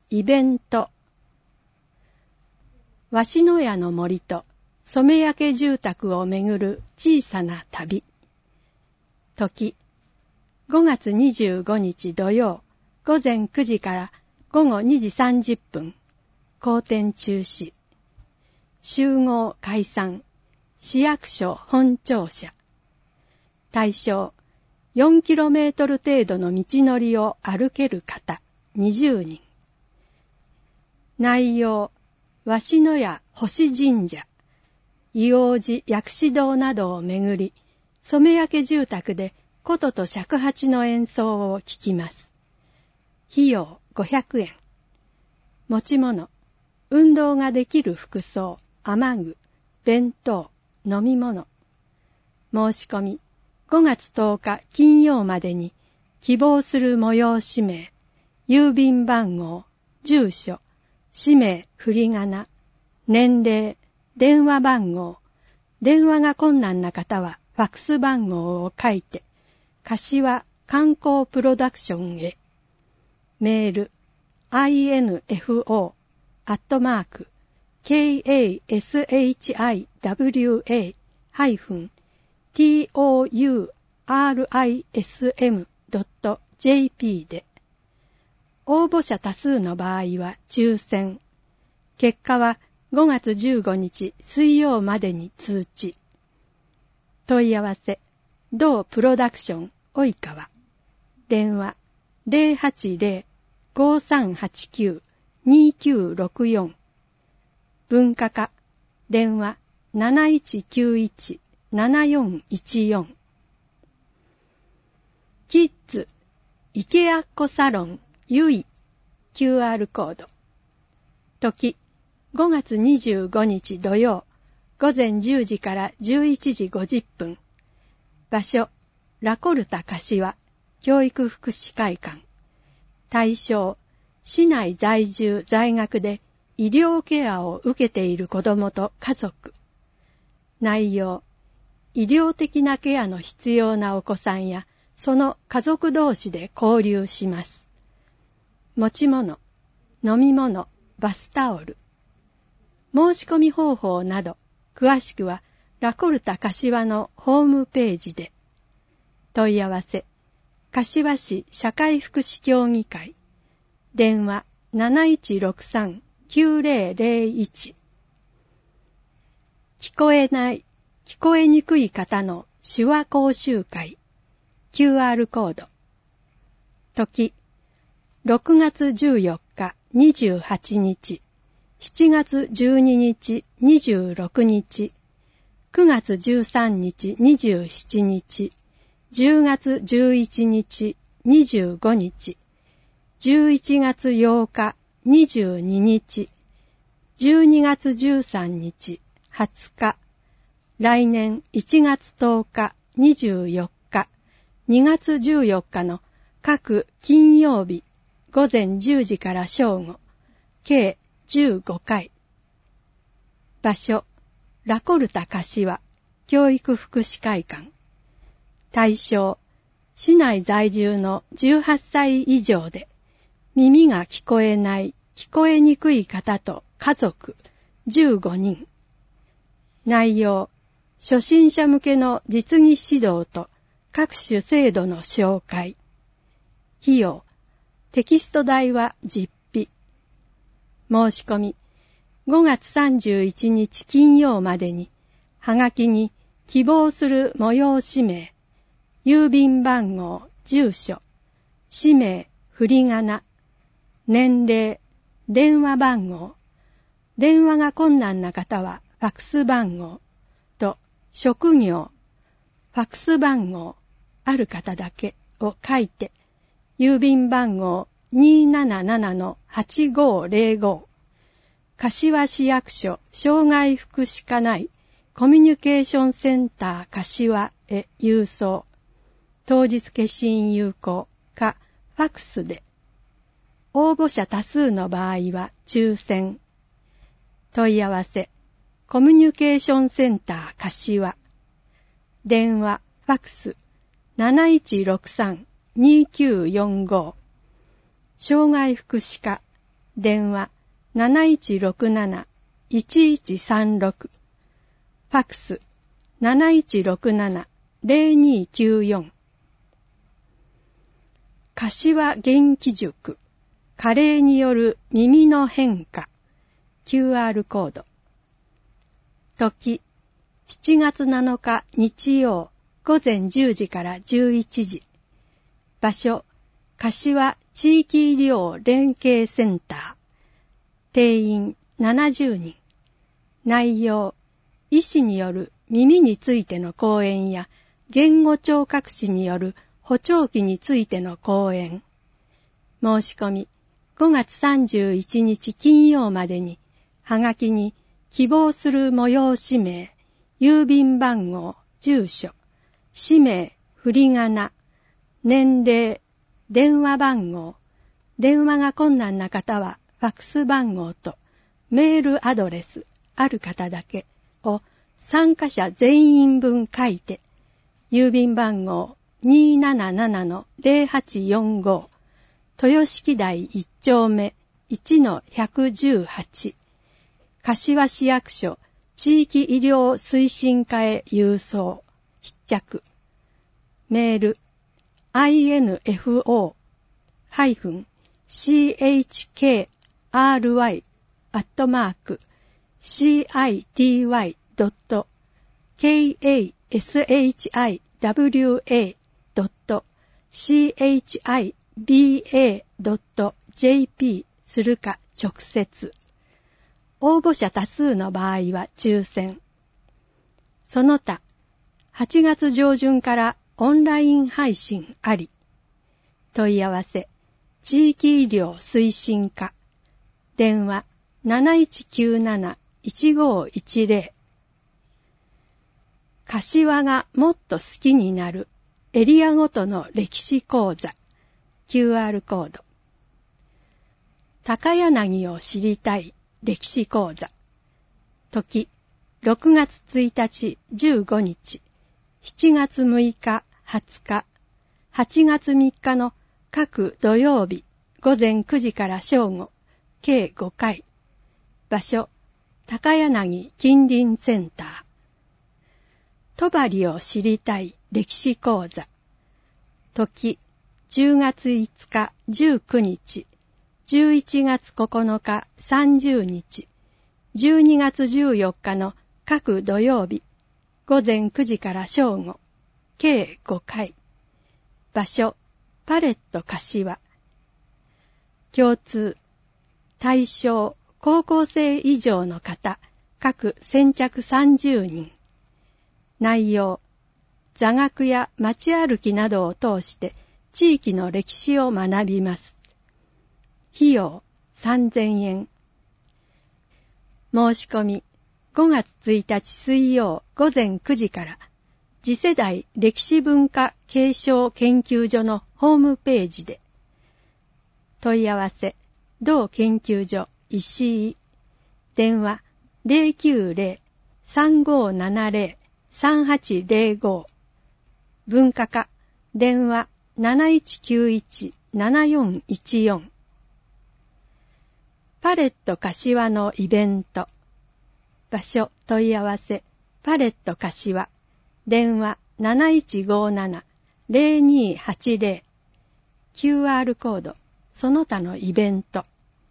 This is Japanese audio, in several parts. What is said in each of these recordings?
イベント。鷲の屋の森と染焼け住宅をめぐる小さな旅。時、5月25日土曜、午前9時から午後2時30分、公展中止。集合解散、市役所本庁舎。対象、4km 程度の道のりを歩ける方、20人。内容、鷲の屋星神社、伊王寺薬師堂などをめぐり、染焼け住宅で琴と尺八の演奏を聴きます。費用500円。持ち物、運動ができる服装、雨具、弁当、飲み物。申し込み、5月10日金曜までに、希望する催し名、郵便番号、住所、氏名、振り仮名、年齢、電話番号、電話が困難な方はファックス番号を書いて、柏観光プロダクションへ。メール、info@kashiwa-tourism.jp で。応募者多数の場合は抽選。結果は5月15日水曜までに通知。問い合わせ、同プロダクション及川。電話 080-5389-2964。文化課、電話 7191-7414。キッズ、池アッコサロン、ゆい、QR コード。時、5月25日土曜、午前10時から11時50分。場所、ラコルタ柏、教育福祉会館。対象、市内在住在学で医療ケアを受けている子どもと家族。内容、医療的なケアの必要なお子さんや、その家族同士で交流します。持ち物、飲み物、バスタオル。申し込み方法など、詳しくはラコルタ柏のホームページで。問い合わせ、柏市社会福祉協議会。電話 7163-9001。聞こえない、聞こえにくい方の手話講習会。QR コード。時、6月14日28日、7月12日26日、9月13日27日、10月11日25日、11月8日22日、12月13日20日、来年1月10日24日、2月14日の各金曜日午前10時から正午、計15回。場所、ラコルタ柏、教育福祉会館。対象、市内在住の18歳以上で、耳が聞こえない、聞こえにくい方と家族15人。内容、初心者向けの実技指導と各種制度の紹介。費用、テキスト代は実費。申し込み、5月31日金曜までに、はがきに希望する催し名、郵便番号、住所、氏名、振り仮名、年齢、電話番号、電話が困難な方はファックス番号と職業、ファックス番号、ある方だけを書いて、郵便番号 277-8505 柏市役所障害福祉課内コミュニケーションセンター柏へ郵送。当日消印有効かファックスで。応募者多数の場合は抽選。問い合わせ、コミュニケーションセンター柏。電話、ファックス 7163-2945。障害福祉課電話 7167-1136、ファクス 7167-0294。柏元気塾加齢による耳の変化 QR コード。時7月7日日曜午前10時から11時。場所柏地域医療連携センター。定員70人。内容医師による耳についての講演や言語聴覚士による補聴器についての講演。申し込み5月31日金曜までに、はがきに希望する催し名、郵便番号、住所、氏名、振り仮名、年齢、電話番号、電話が困難な方はファクス番号とメールアドレスある方だけを参加者全員分書いて、郵便番号 277-0845 豊敷台1丁目 1-118 柏市役所地域医療推進課へ郵送必着。メール info-city.kashwa.chiba.jp するか直接。応募者多数の場合は抽選。その他、8月上旬からオンライン配信あり。問い合わせ、地域医療推進課。電話 7197-1510。柏がもっと好きになるエリアごとの歴史講座 QR コード。高柳を知りたい歴史講座。時6月1日15日、7月6日20日、8月3日の各土曜日午前9時から正午、計5回。場所、高柳近隣センター。戸張を知りたい歴史講座。時、10月5日19日、11月9日30日、12月14日の各土曜日、午前9時から正午、計5回。場所、パレット柏。共通、対象、高校生以上の方、各先着30人。内容、座学や街歩きなどを通して地域の歴史を学びます。費用3000円。申し込み5月1日水曜午前9時から次世代歴史文化継承研究所のホームページで。問い合わせ同研究所石井。電話 090-3570-3805。文化課電話 7191-7414。パレット柏のイベント。場所問い合わせパレット柏。電話 7157-0280。QR コードその他のイベント。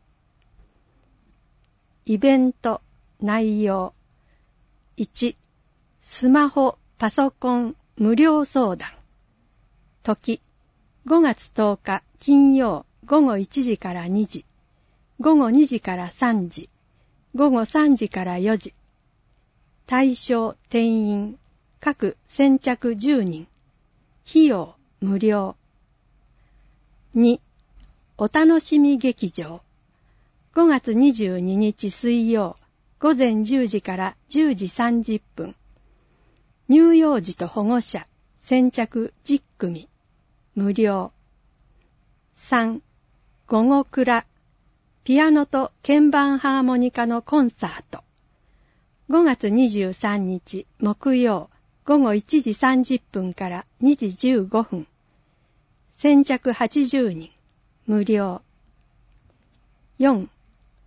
イベント内容。1、スマホ、パソコン、無料相談。時、5月10日金曜午後1時から2時、午後2時から3時、午後3時から4時。対象定員、各先着10人。費用無料。2、お楽しみ劇場。5月22日水曜、午前10時から10時30分。乳幼児と保護者、先着10組。無料。3、午後倉。ピアノと鍵盤ハーモニカのコンサート。5月23日木曜、午後1時30分から2時15分。先着80人。無料。4、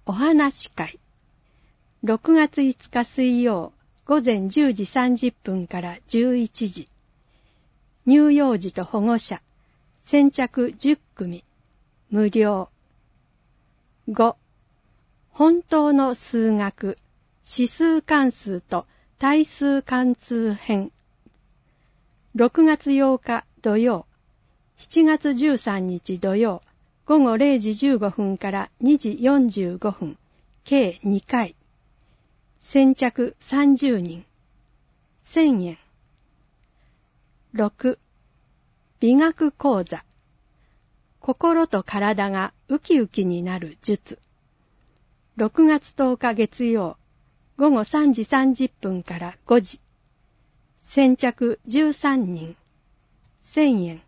お話会。6月5日水曜午前10時30分から11時。乳幼児と保護者、先着10組、無料。5、本当の数学、指数関数と対数関数編。6月8日土曜、7月13日土曜、午後0時15分から2時45分、計2回。先着30人。1000円。6、美学講座。心と体がウキウキになる術。6月10日月曜、午後3時30分から5時。先着13人。1000円。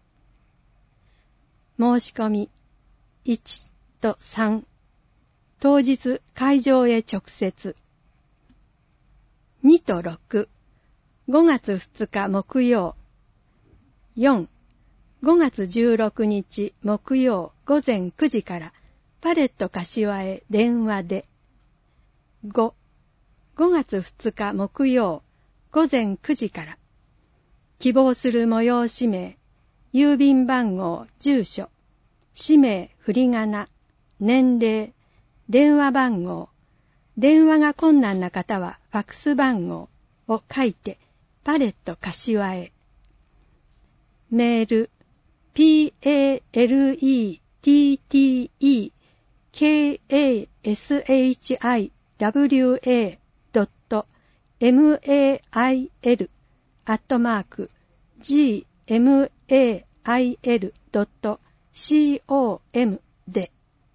申し込み1と3。当日会場へ直接。2と6。5月2日木曜。4、5月16日木曜午前9時からパレット柏へ電話で。5、5月2日木曜午前9時から。希望する催し名、郵便番号、住所、氏名、振り仮名、年齢、電話番号、電話が困難な方はファックス番号を書いてパレット柏へ。メール、PALETTKSHIWAGMAIL.com で。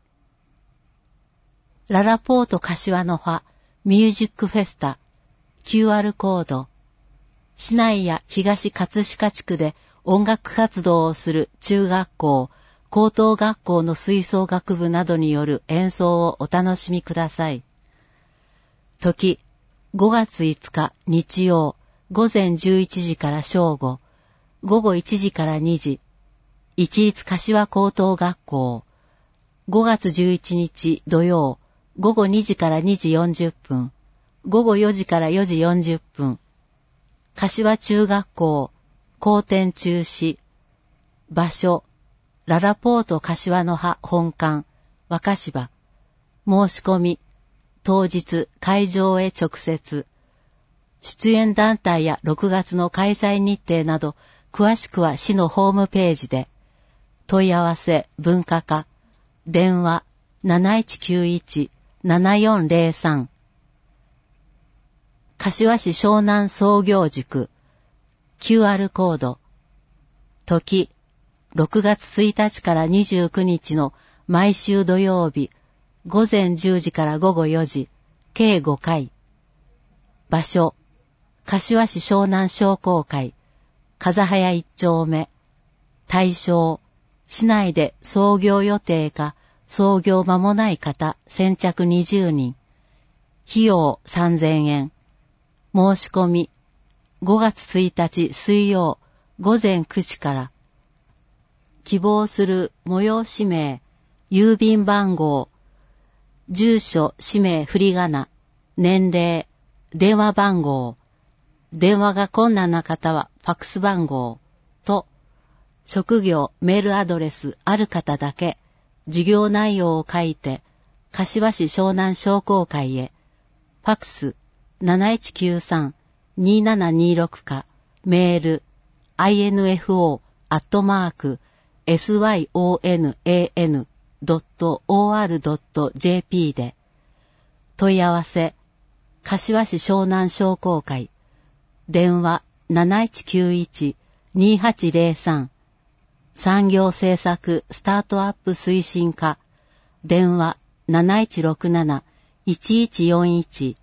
ララポート柏の葉ミュージックフェスタ QR コード。市内や東葛飾地区で音楽活動をする中学校、高等学校の吹奏楽部などによる演奏をお楽しみください。時、5月5日日曜、午前11時から正午、午後1時から2時、一律柏高等学校。5月11日土曜、午後2時から2時40分、午後4時から4時40分、柏中学校、後天中止。場所、ララポート柏の葉本館、若芝。申し込み、当日会場へ直接。出演団体や6月の開催日程など、詳しくは市のホームページで。問い合わせ文化課、電話 7191-7403。柏市湘南創業塾 QR コード。時、6月1日から29日の毎週土曜日、午前10時から午後4時、計5回。場所、柏市湘南商工会、風早1丁目。対象、市内で創業予定か創業間もない方先着20人。費用3000円。申し込み、5月1日水曜午前9時から。希望する催し名、郵便番号、住所、氏名、振り仮名、年齢、電話番号、電話が困難な方はファックス番号と、職業、メールアドレスある方だけ、授業内容を書いて、柏市湘南商工会へ、ファックス 7193-2726 か、メール、info@syonan.or.jp で。問い合わせ、柏市湘南商工会。電話7191-2803。産業政策スタートアップ推進課。電話7167-1141。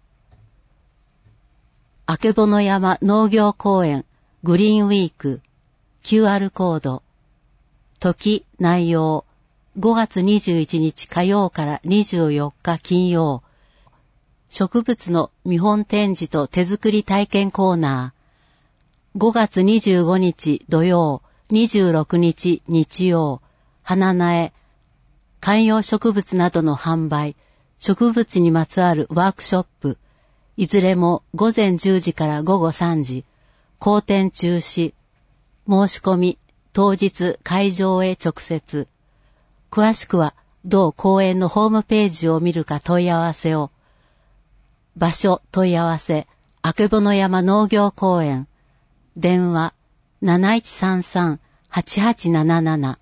あけぼの山農業公園グリーンウィーク QR コード。時、内容。5月21日火曜から24日金曜。植物の見本展示と手作り体験コーナー。5月25日土曜、26日日曜。花苗、観葉植物などの販売、 植物にまつわるワークショップ、いずれも午前10時から午後3時、講展中止、申し込み、当日会場へ直接。詳しくは同公園のホームページを見るか問い合わせを。場所問い合わせ、あけぼの山農業公園。電話 7133-8877。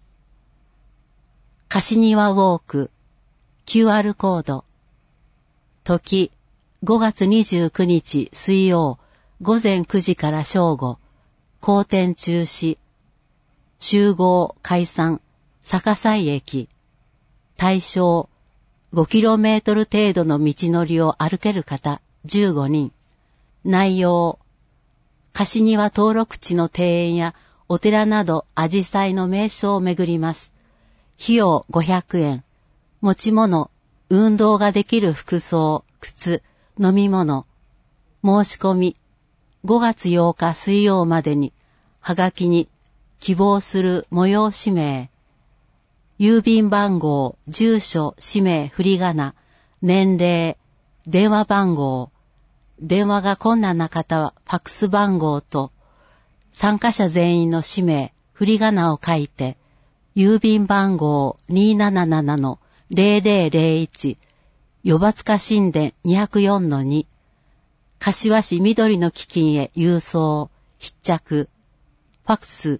柏庭ウォーク。QR コード。時、5月29日水曜、午前9時から正午。講展中止。集合解散。逆西駅。対象、5km 程度の道のりを歩ける方、15人。内容、柏庭登録地の庭園やお寺など紫陽花の名所を巡ります。費用500円。持ち物、運動ができる服装、靴、飲み物。申し込み、5月8日水曜までに、はがきに希望する催し名、郵便番号、住所、氏名、振り仮名、年齢、電話番号、電話が困難な方はファックス番号と、参加者全員の氏名、振り仮名を書いて、郵便番号 277-0001、よばつか神殿 204-2、柏市緑の基金へ郵送、必着、ファックス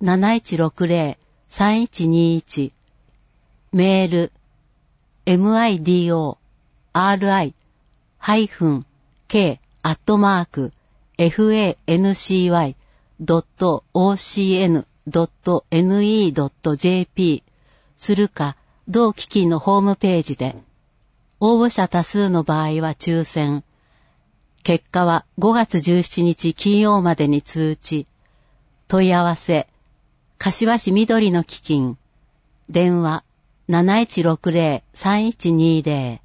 7160-3121、メール、midor-k-fancy.ocn.ne.jp するか、同基金のホームページで。応募者多数の場合は抽選。結果は5月17日金曜までに通知。問い合わせ、柏市緑の基金。電話、7160-3120。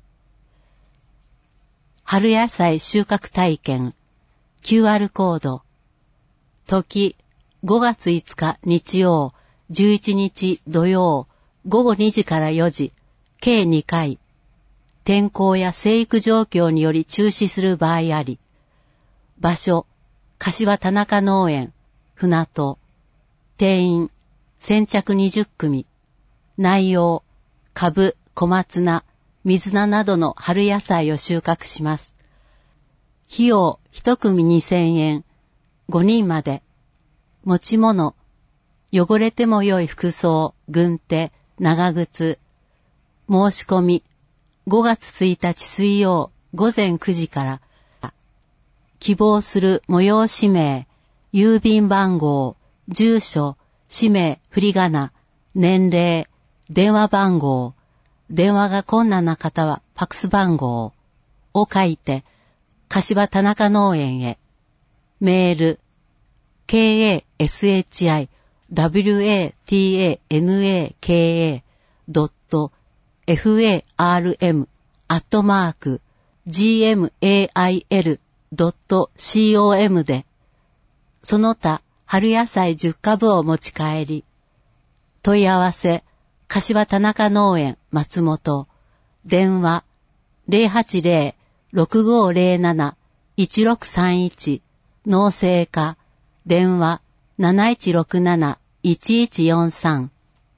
春野菜収穫体験。QR コード。時、5月5日日曜、11日土曜、午後2時から4時、計2回。天候や生育状況により中止する場合あり。場所、柏田中農園、船戸。定員、先着20組。内容、カブ、小松菜、水菜などの春野菜を収穫します。費用、1組2000円。5人まで。持ち物、汚れても良い服装、軍手、長靴。申し込み、5月1日水曜午前9時から。希望する催し名、郵便番号、住所、氏名、振り仮名、年齢、電話番号、電話が困難な方はファックス番号を書いて、柏田中農園へ。メール、kashi.tanaka.farm@gmail.com で、その他春野菜10株を持ち帰り。問い合わせ、柏田中農園松本。電話、080-6507-1631。農政課。電話、7167-1143。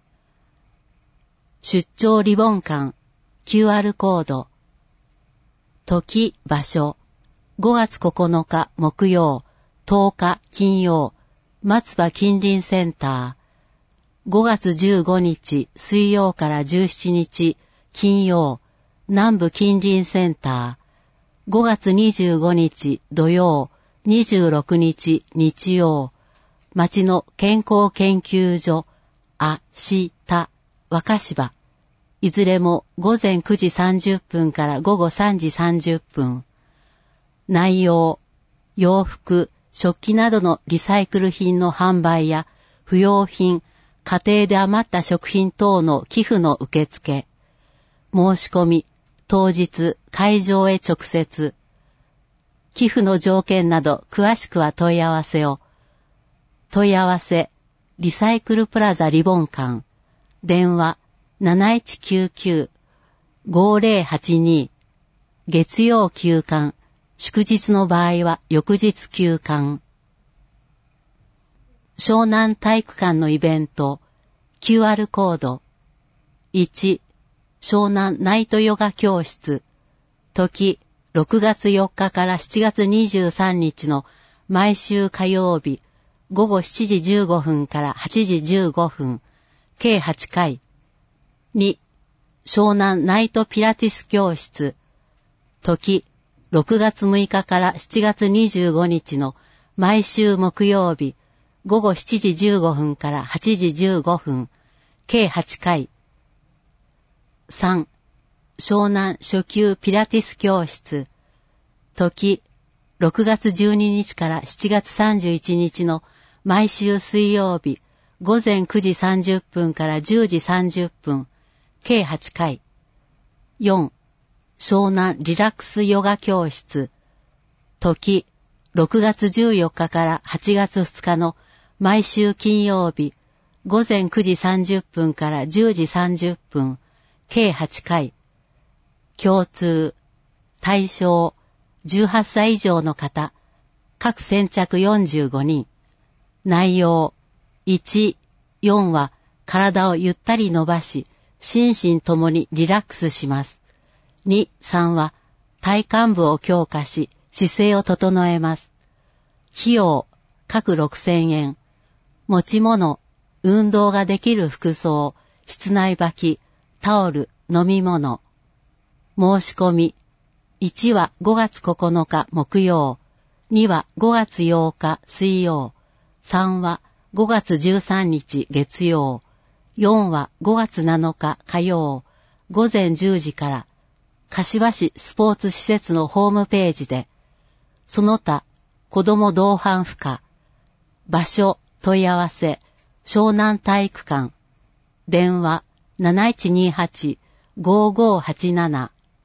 出張リボン館。QR コード。時、場所。5月9日木曜、10日金曜、松葉近隣センター。5月15日水曜から17日金曜、南部近隣センター。5月25日土曜、26日日曜、町の健康研究所、若柴。いずれも午前9時30分から午後3時30分。内容、洋服、食器などのリサイクル品の販売や不用品、家庭で余った食品等の寄付の受付。申し込み、当日会場へ直接。寄付の条件など詳しくは問い合わせを。問い合わせ、リサイクルプラザリボン館。電話 5082月曜休館、祝日の場合は翌日休館。湘南体育館のイベント、QR コード。1、湘南ナイトヨガ教室。時、6月4日から7月23日の毎週火曜日、午後7時15分から8時15分、計8回。2、湘南ナイトピラティス教室。時、6月6日から7月25日の毎週木曜日、午後7時15分から8時15分、計8回。3、湘南初級ピラティス教室。時、6月12日から7月31日の毎週水曜日、午前9時30分から10時30分、計8回。4、湘南リラックスヨガ教室。時、6月14日から8月2日の毎週金曜日、午前9時30分から10時30分、計8回。共通、対象、18歳以上の方、各先着45人。内容、1、4は体をゆったり伸ばし、心身ともにリラックスします。2、3は体幹部を強化し、姿勢を整えます。費用、各6000円。持ち物、運動ができる服装、室内履き、タオル、飲み物。申し込み。1は5月9日木曜、2は5月8日水曜、3は5月13日月曜、4は5月7日火曜、午前10時から、柏市スポーツ施設のホームページで、その他、子ども同伴不可、場所、問い合わせ、湘南体育館、電話 7128-5587。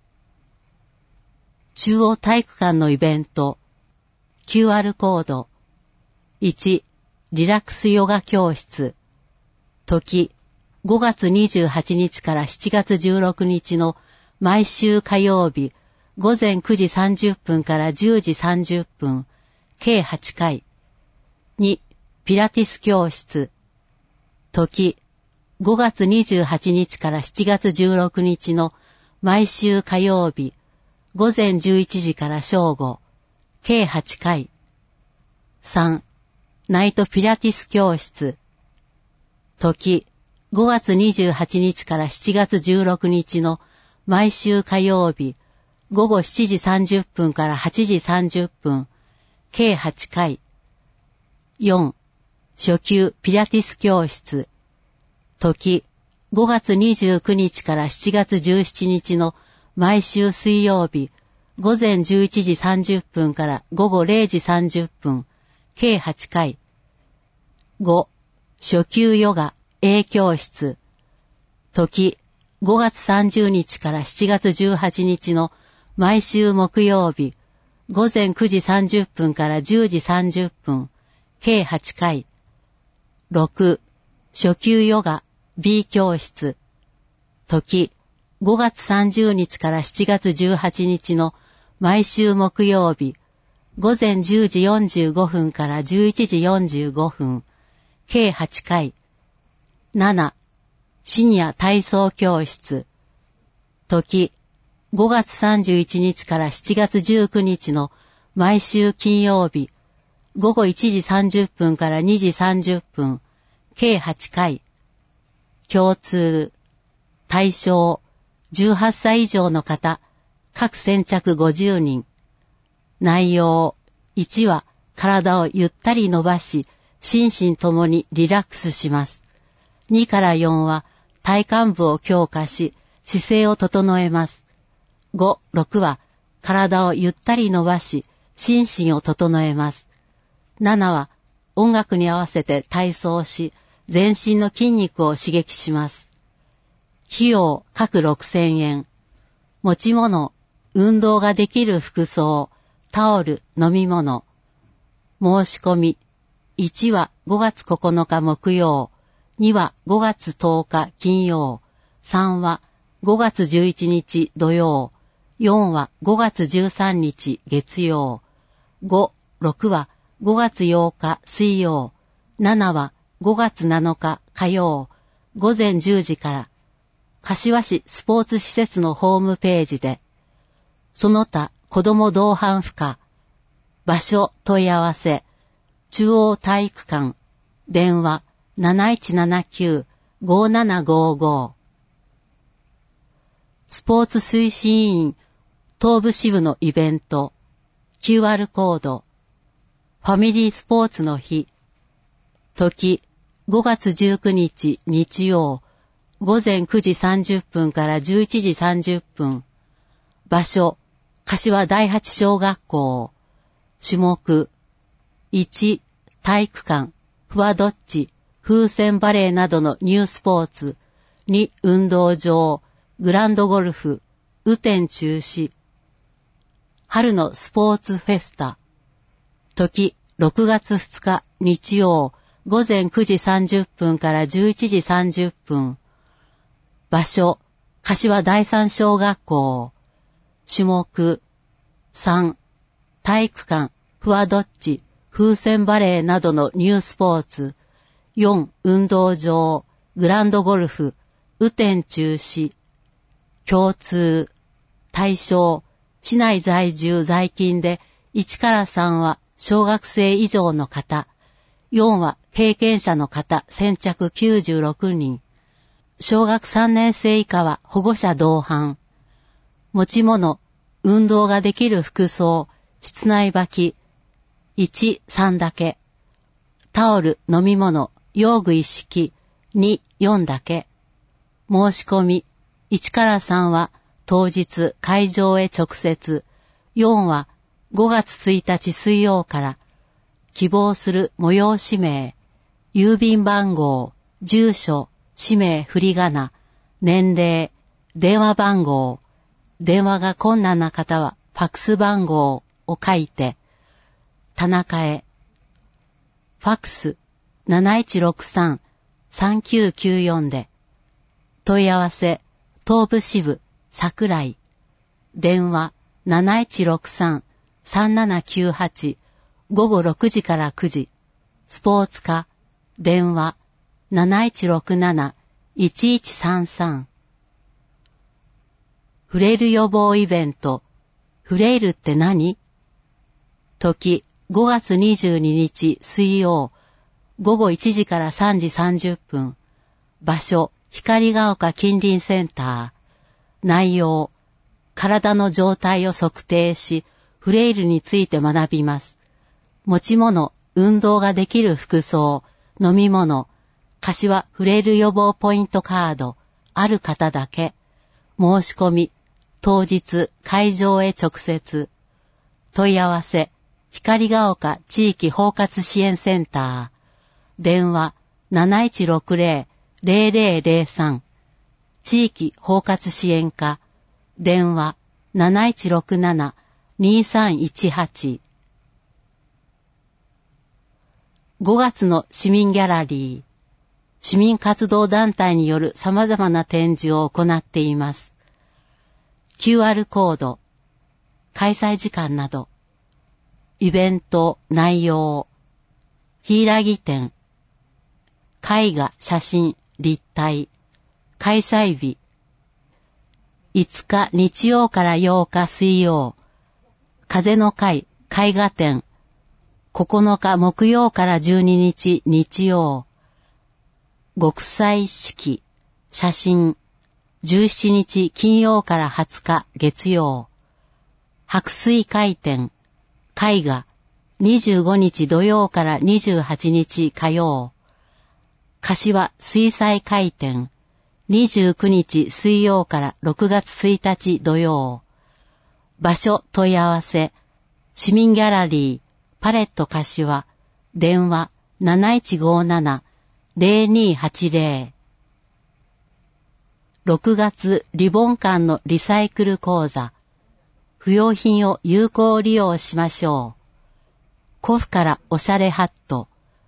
中央体育館のイベント、QR コード。1、リラックスヨガ教室。時、5月28日から7月16日の毎週火曜日、午前9時30分から10時30分、計8回。2、ピラティス教室。時、5月28日から7月16日の毎週火曜日、午前11時から正午、計8回。3、ナイトピラティス教室。時、5月28日から7月16日の毎週火曜日、午後7時30分から8時30分、計8回。4、初級ピラティス教室。時、5月29日から7月17日の毎週水曜日、午前11時30分から午後0時30分、計8回。5、初級ヨガ A 教室。時、5月30日から7月18日の毎週木曜日、午前9時30分から10時30分、計8回。6、初級ヨガ B 教室。時、5月30日から7月18日の毎週木曜日、午前10時45分から11時45分、計8回。7、シニア体操教室。時、5月31日から7月19日の毎週金曜日、午後1時30分から2時30分、計8回。共通、対象、18歳以上の方、各先着50人。内容、1は体をゆったり伸ばし、心身ともにリラックスします。2から4は体幹部を強化し、姿勢を整えます。5、6は体をゆったり伸ばし、心身を整えます。7は音楽に合わせて体操し、全身の筋肉を刺激します。費用各6000円。持ち物、運動ができる服装、タオル、飲み物。申し込み。1は5月9日木曜、2は5月10日金曜、3は 5月11日土曜、4は5月13日月曜、5、6は5月8日水曜、7は5月7日火曜、午前10時から、柏市スポーツ施設のホームページで、その他子ども同伴不可、場所問い合わせ、中央体育館、電話7179-5755。スポーツ推進委員東部支部のイベント、QR コード、ファミリースポーツの日、時5月19日日曜、午前9時30分から11時30分。場所、柏第八小学校。種目、1、体育館、フワドッチ、風船バレーなどのニュースポーツ。2、運動場、グランドゴルフ、雨天中止。春のスポーツフェスタ。時、6月2日日曜、午前9時30分から11時30分。場所、柏第三小学校。種目、3、体育館、フワドッチ、風船バレーなどのニュースポーツ。4、運動場、グランドゴルフ、雨天中止。共通、対象、市内在住在勤で1から3は小学生以上の方、4は経験者の方先着96人。小学3年生以下は保護者同伴。持ち物、運動ができる服装、室内履き、1、3だけ。タオル、飲み物、用具一式、2、4だけ。申し込み、1から3は当日会場へ直接、4は5月1日水曜から、希望する催し名、郵便番号、住所、氏名振り仮名、年齢、電話番号、電話が困難な方はファックス番号を書いて、田中へ。ファックス 7163-3994 で、問い合わせ、東部支部、桜井。電話7163-3798、午後6時から9時。スポーツ課、電話7167-1133。フレイル予防イベント、フレイルって何？時、5月22日水曜、午後1時から3時30分。場所、光が丘近隣センター。内容、体の状態を測定し、フレイルについて学びます。持ち物、運動ができる服装、飲み物、柏フレイル予防ポイントカード、ある方だけ。申し込み、当日会場へ直接。問い合わせ、光が丘地域包括支援センター。電話7160-0003。地域包括支援課。電話7167-2318。5月の市民ギャラリー。市民活動団体による様々な展示を行っています。QR コード、開催時間など、イベント内容、柊展、絵画、写真、立体、開催日、5日日曜から8日水曜、風の会、絵画展、9日木曜から12日日曜、極彩式、写真、17日金曜から20日月曜、白水会展、絵画、25日土曜から28日火曜、柏水彩会展、29日水曜から6月1日土曜、場所問い合わせ、市民ギャラリー、パレット柏、電話7157-0280。6月リボン館のリサイクル講座。不要品を有効利用しましょう。古府からおしゃれハッ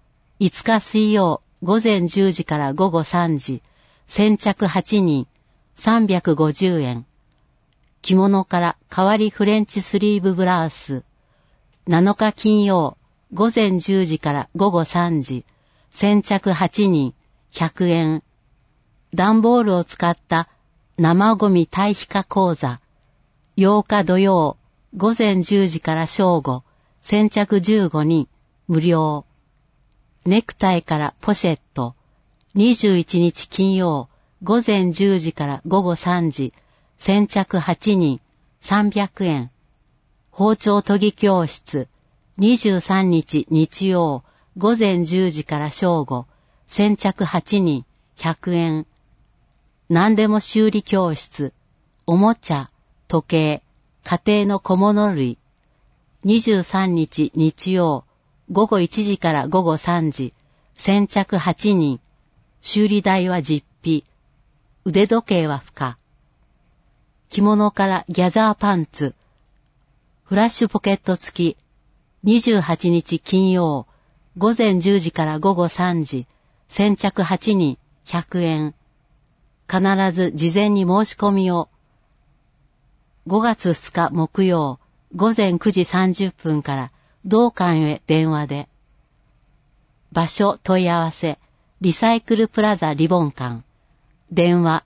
ト。5日水曜午前10時から午後3時。先着8人。 350円。着物から代わりフレンチスリーブブラウス。7日金曜、午前10時から午後3時。先着8人、100円。段ボールを使った生ゴミ堆肥化講座。8日土曜、午前10時から正午。先着15人、無料。ネクタイからポシェット。21日金曜、午前10時から午後3時。先着8人、300円。包丁研ぎ教室。23日日曜、午前10時から正午。先着8人、100円。何でも修理教室。おもちゃ、時計、家庭の小物類。23日日曜、午後1時から午後3時。先着8人。修理代は実費。腕時計は不可。着物からギャザーパンツ。フラッシュポケット付き。28日金曜。午前10時から午後3時。先着8人。100円。必ず事前に申し込みを。5月2日木曜。午前9時30分から同館へ電話で。場所問い合わせ。リサイクルプラザリボン館。電話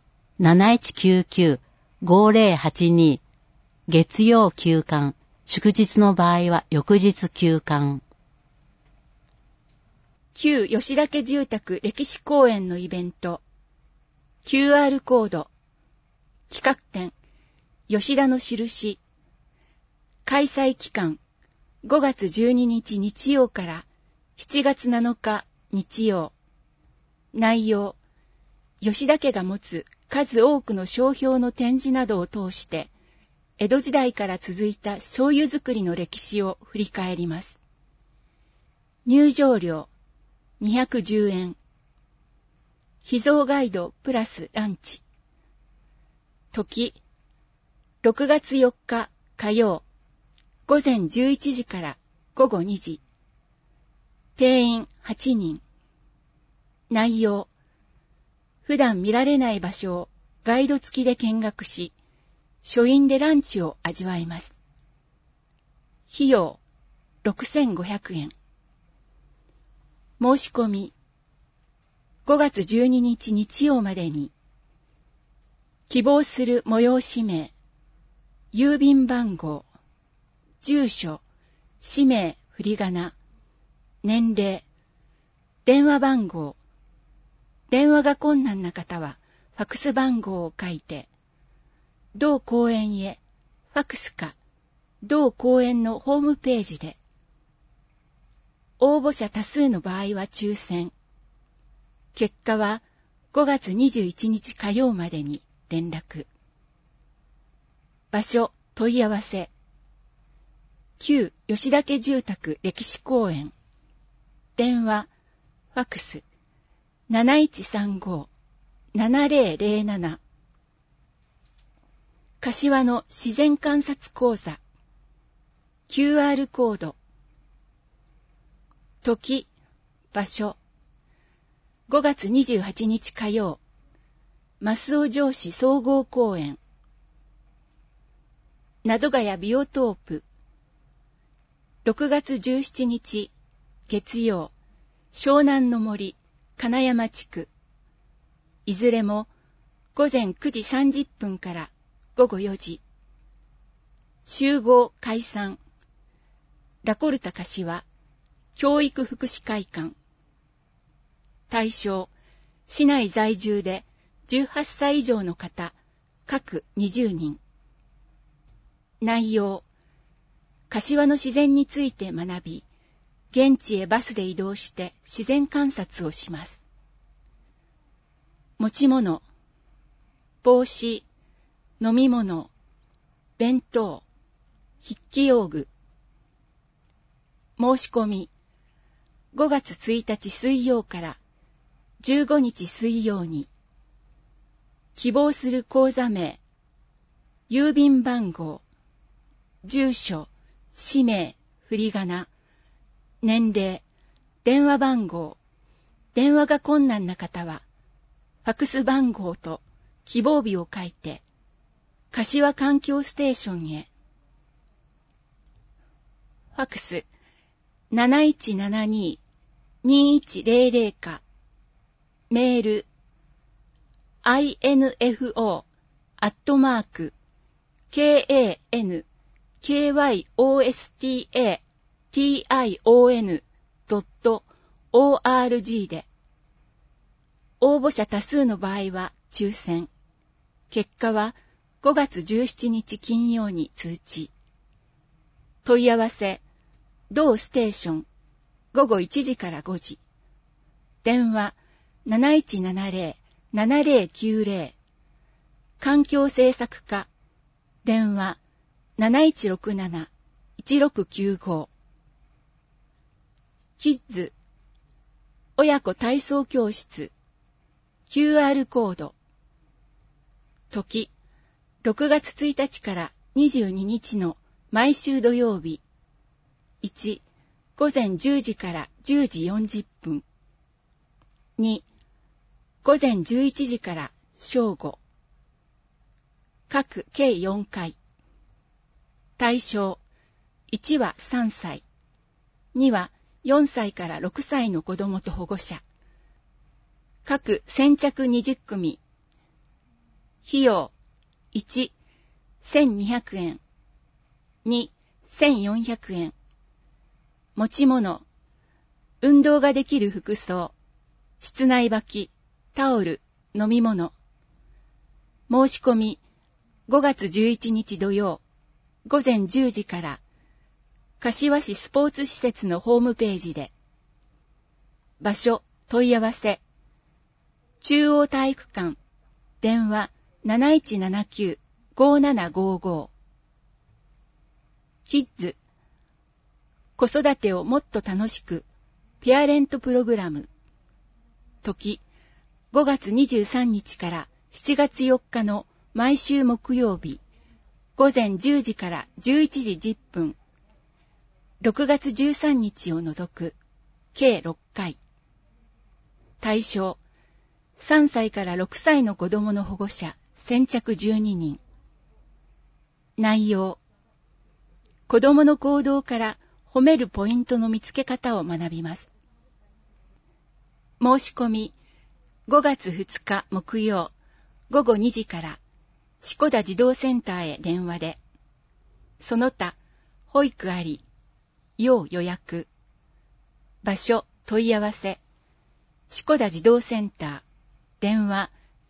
7199-5082。月曜休館。祝日の場合は翌日休館。 旧吉田家住宅歴史公園のイベント。QR コード。企画展。吉田の印。開催期間。5月12日日曜から7月7日日曜。内容。吉田家が持つ数多くの商標の展示などを通して、江戸時代から続いた醤油作りの歴史を振り返ります。入場料210円。秘蔵ガイドプラスランチ。時6月4日火曜。午前11時から午後2時。定員8人。内容。普段見られない場所をガイド付きで見学し、書院でランチを味わいます。費用6500円。申し込み5月12日日曜までに。希望する催し名、郵便番号、住所、氏名、振り仮名、年齢、電話番号。電話が困難な方はファクス番号を書いて、同公園へファクスか同公園のホームページで。応募者多数の場合は抽選。結果は5月21日火曜までに連絡。場所問い合わせ。旧吉田家住宅歴史公園。電話、ファクス。7135-7007。柏の自然観察講座。QR コード。時、場所。5月28日火曜。増尾城市総合公園。名戸ヶ谷ビオトープ。6月17日月曜。湘南の森。金山地区。いずれも午前9時30分から午後4時。集合解散。ラコルタ柏教育福祉会館。対象、市内在住で18歳以上の方、各20人。内容、柏の自然について学び、現地へバスで移動して自然観察をします。持ち物、帽子、飲み物、弁当、筆記用具。申し込み、5月1日水曜から15日水曜に。希望する口座名、郵便番号、住所、氏名、振り仮名、年齢、電話番号、電話が困難な方は、ファクス番号と希望日を書いて、柏環境ステーションへ。ファクス 7172-2100 か、メール info@kankyostation.org で。応募者多数の場合は抽選。結果は5月17日金曜に通知。問い合わせ、同ステーション、午後1時から5時。電話、7170-7090。環境政策課、電話、7167-1695。キッズ、親子体操教室、QR コード。時、6月1日から22日の毎週土曜日。1、午前10時から10時40分。2、午前11時から正午。各計4回。対象、1は3歳。2は4歳から6歳の子供と保護者。各先着20組。費用、1、1200円。2、1400円。持ち物、運動ができる服装、室内履き、タオル、飲み物。申し込み、5月11日土曜、午前10時から、柏市スポーツ施設のホームページで。場所、問い合わせ。中央体育館、電話7179-5755。キッズ、子育てをもっと楽しく、ペアレントプログラム。時、5月23日から7月4日の毎週木曜日、午前10時から11時10分。6月13日を除く、計6回。対象、3歳から6歳の子供の保護者、先着12人。内容、子供の行動から褒めるポイントの見つけ方を学びます。申し込み、5月2日木曜、午後2時から、志子田児童センターへ電話で。その他、保育あり、要予約。場所、問い合わせ。志子田児童センター、電話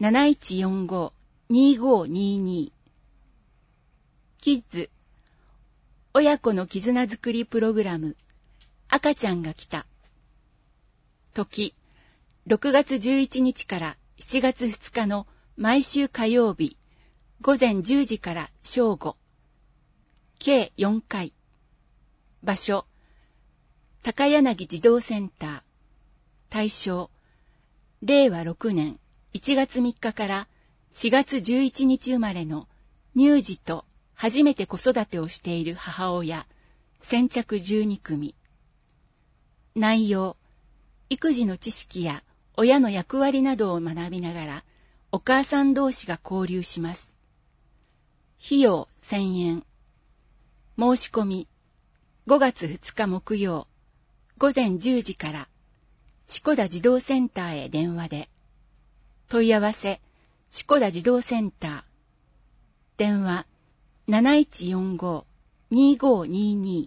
7145-2522。キッズ、親子の絆づくりプログラム、赤ちゃんが来た。時、6月11日から7月2日の毎週火曜日、午前10時から正午。計4回。場所、高柳児童センター。対象、令和6年1月3日から4月11日生まれの乳児と初めて子育てをしている母親、先着12組。内容、育児の知識や親の役割などを学びながら、お母さん同士が交流します。費用1000円。申し込み、5月2日木曜、午前10時から、志子田児童センターへ電話で。問い合わせ、志子田児童センター。電話、7145-2522。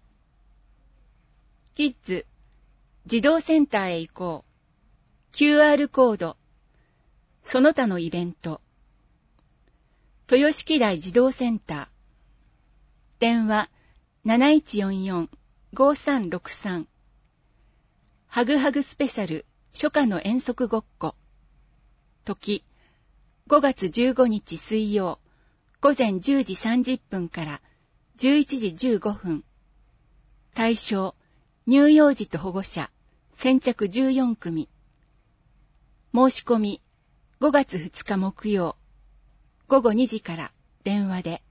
キッズ、児童センターへ行こう。QR コード。その他のイベント。豊敷台児童センター。電話、7144-5363。ハグハグスペシャル初夏の遠足ごっこ。時、5月15日水曜、午前10時30分から11時15分。対象、乳幼児と保護者、先着14組。申し込み、5月2日木曜、午後2時から電話で。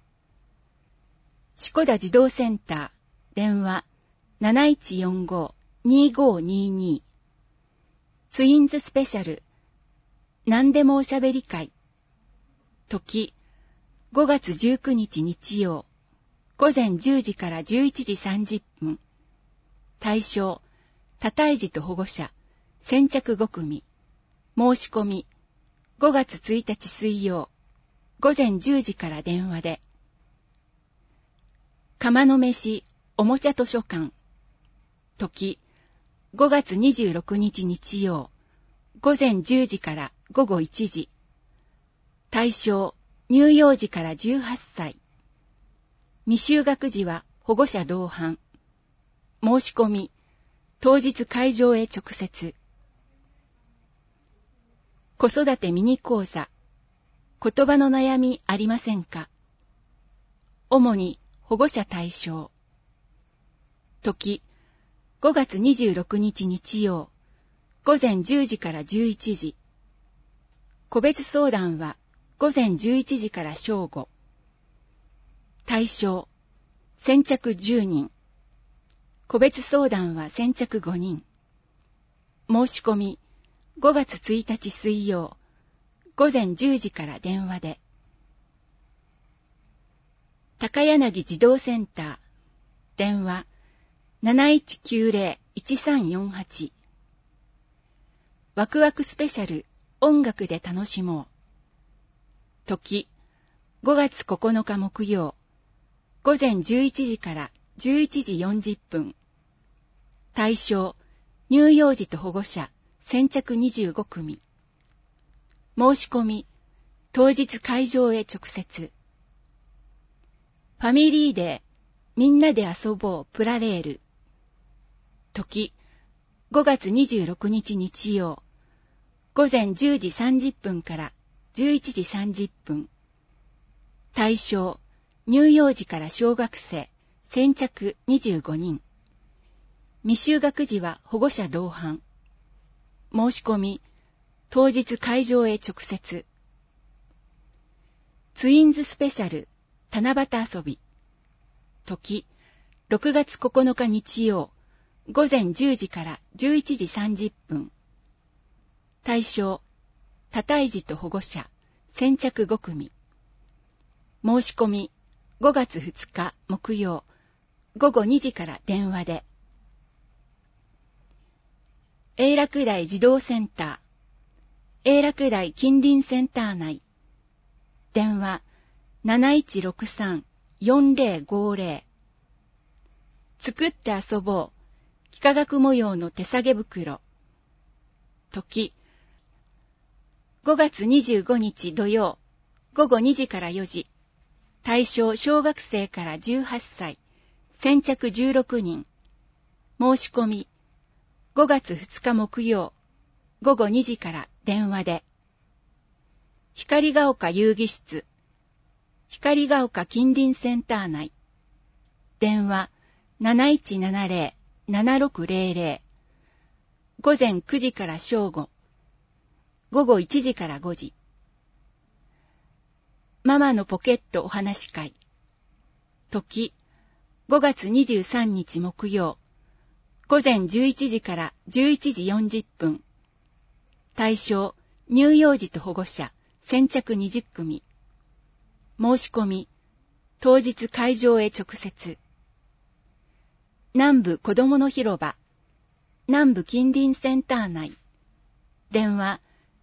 志子田児童センター、電話7145-2522。ツインズスペシャル、何でもおしゃべり会。 時、5月19日日曜、午前10時から11時30分。対象、多胎児と保護者、先着5組。申し込み、5月1日水曜、午前10時から電話で。釜の飯、おもちゃ図書館。時、5月26日日曜、午前10時から午後1時。対象、乳幼児から18歳。未就学児は保護者同伴。申し込み、当日会場へ直接。子育てミニ講座。言葉の悩みありませんか？主に保護者対象。時、5月26日日曜、午前10時から11時。個別相談は午前11時から正午。対象、先着10人。個別相談は先着5人。申し込み、5月1日水曜、午前10時から電話で。高柳児童センター、電話 7190-1348。ワクワクスペシャル、音楽で楽しもう。時、5月9日木曜、午前11時から11時40分。対象、乳幼児と保護者、先着25組。申し込み、当日会場へ直接。ファミリーデー、みんなで遊ぼうプラレール。時、5月26日日曜、午前10時30分から11時30分。対象、乳幼児から小学生、先着25人。未就学児は保護者同伴。申し込み、当日会場へ直接。ツインズスペシャル、七夕遊び。時、6月9日日曜、午前10時から11時30分。対象、多胎児と保護者、先着5組。申し込み、5月2日木曜、午後2時から電話で。永楽台児童センター、永楽台近隣センター内。電話 7163-4050。作って遊ぼう。幾何学模様の手提げ袋。時、5月25日土曜、午後2時から4時。対象小学生から18歳、先着16人。申し込み、5月2日木曜、午後2時から電話で。光が丘遊戯室、光が丘近隣センター内。電話 7170-7600。午前9時から正午。午後1時から5時。ママのポケットお話会。時、5月23日木曜。午前11時から11時40分。対象、乳幼児と保護者、先着20組。申し込み、当日会場へ直接。南部子どもの広場、南部近隣センター内。電話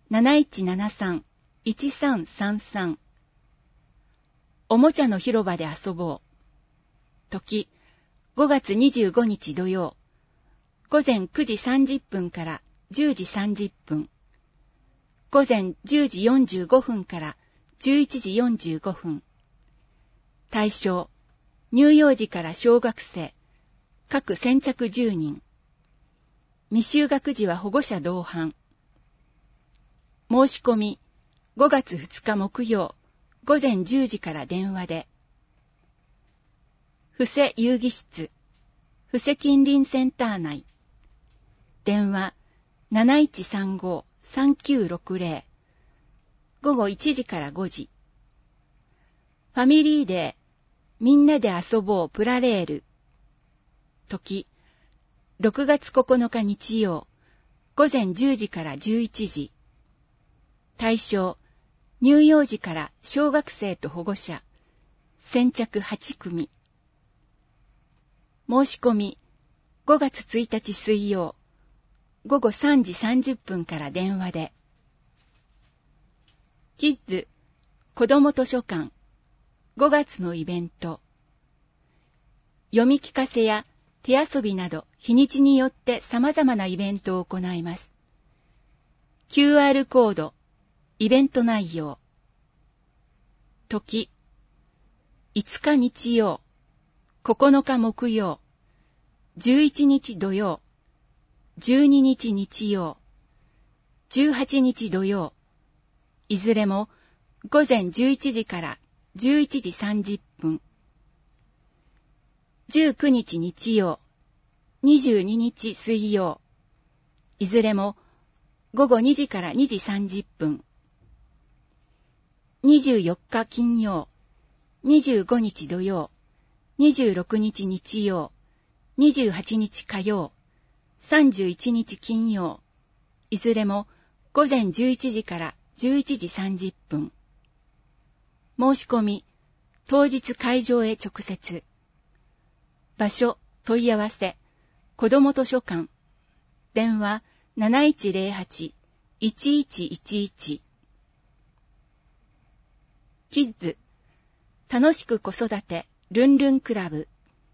7173-1333。おもちゃの広場で遊ぼう。時、5月25日土曜。午前9時30分から10時30分。午前10時45分から11時45分。対象、乳幼児から小学生、各先着10人。未就学児は保護者同伴。申し込み、5月2日木曜、午前10時から電話で。布施遊戯室、布施近隣センター内。電話 7135-3960。午後1時から5時。ファミリーデー、みんなで遊ぼうプラレール。時、6月9日日曜、午前10時から11時。対象、 乳幼児から小学生と保護者、先着8組。申し込み、5月1日水曜、午後3時30分から電話で。キッズ、子ども図書館、5月のイベント。読み聞かせや手遊びなど日にちによって様々なイベントを行います。QR コード、イベント内容。時、5日日曜、9日木曜、11日土曜、12日日曜、18日土曜、いずれも午前11時から11時30分。19日日曜、22日水曜、いずれも午後2時から2時30分。24日金曜、25日土曜、26日日曜、28日火曜、31日金曜、いずれも午前11時から11時30分。申し込み、当日会場へ直接。場所、問い合わせ、子ども図書館。電話、7108-1111。キッズ、楽しく子育て、ルンルンクラブ。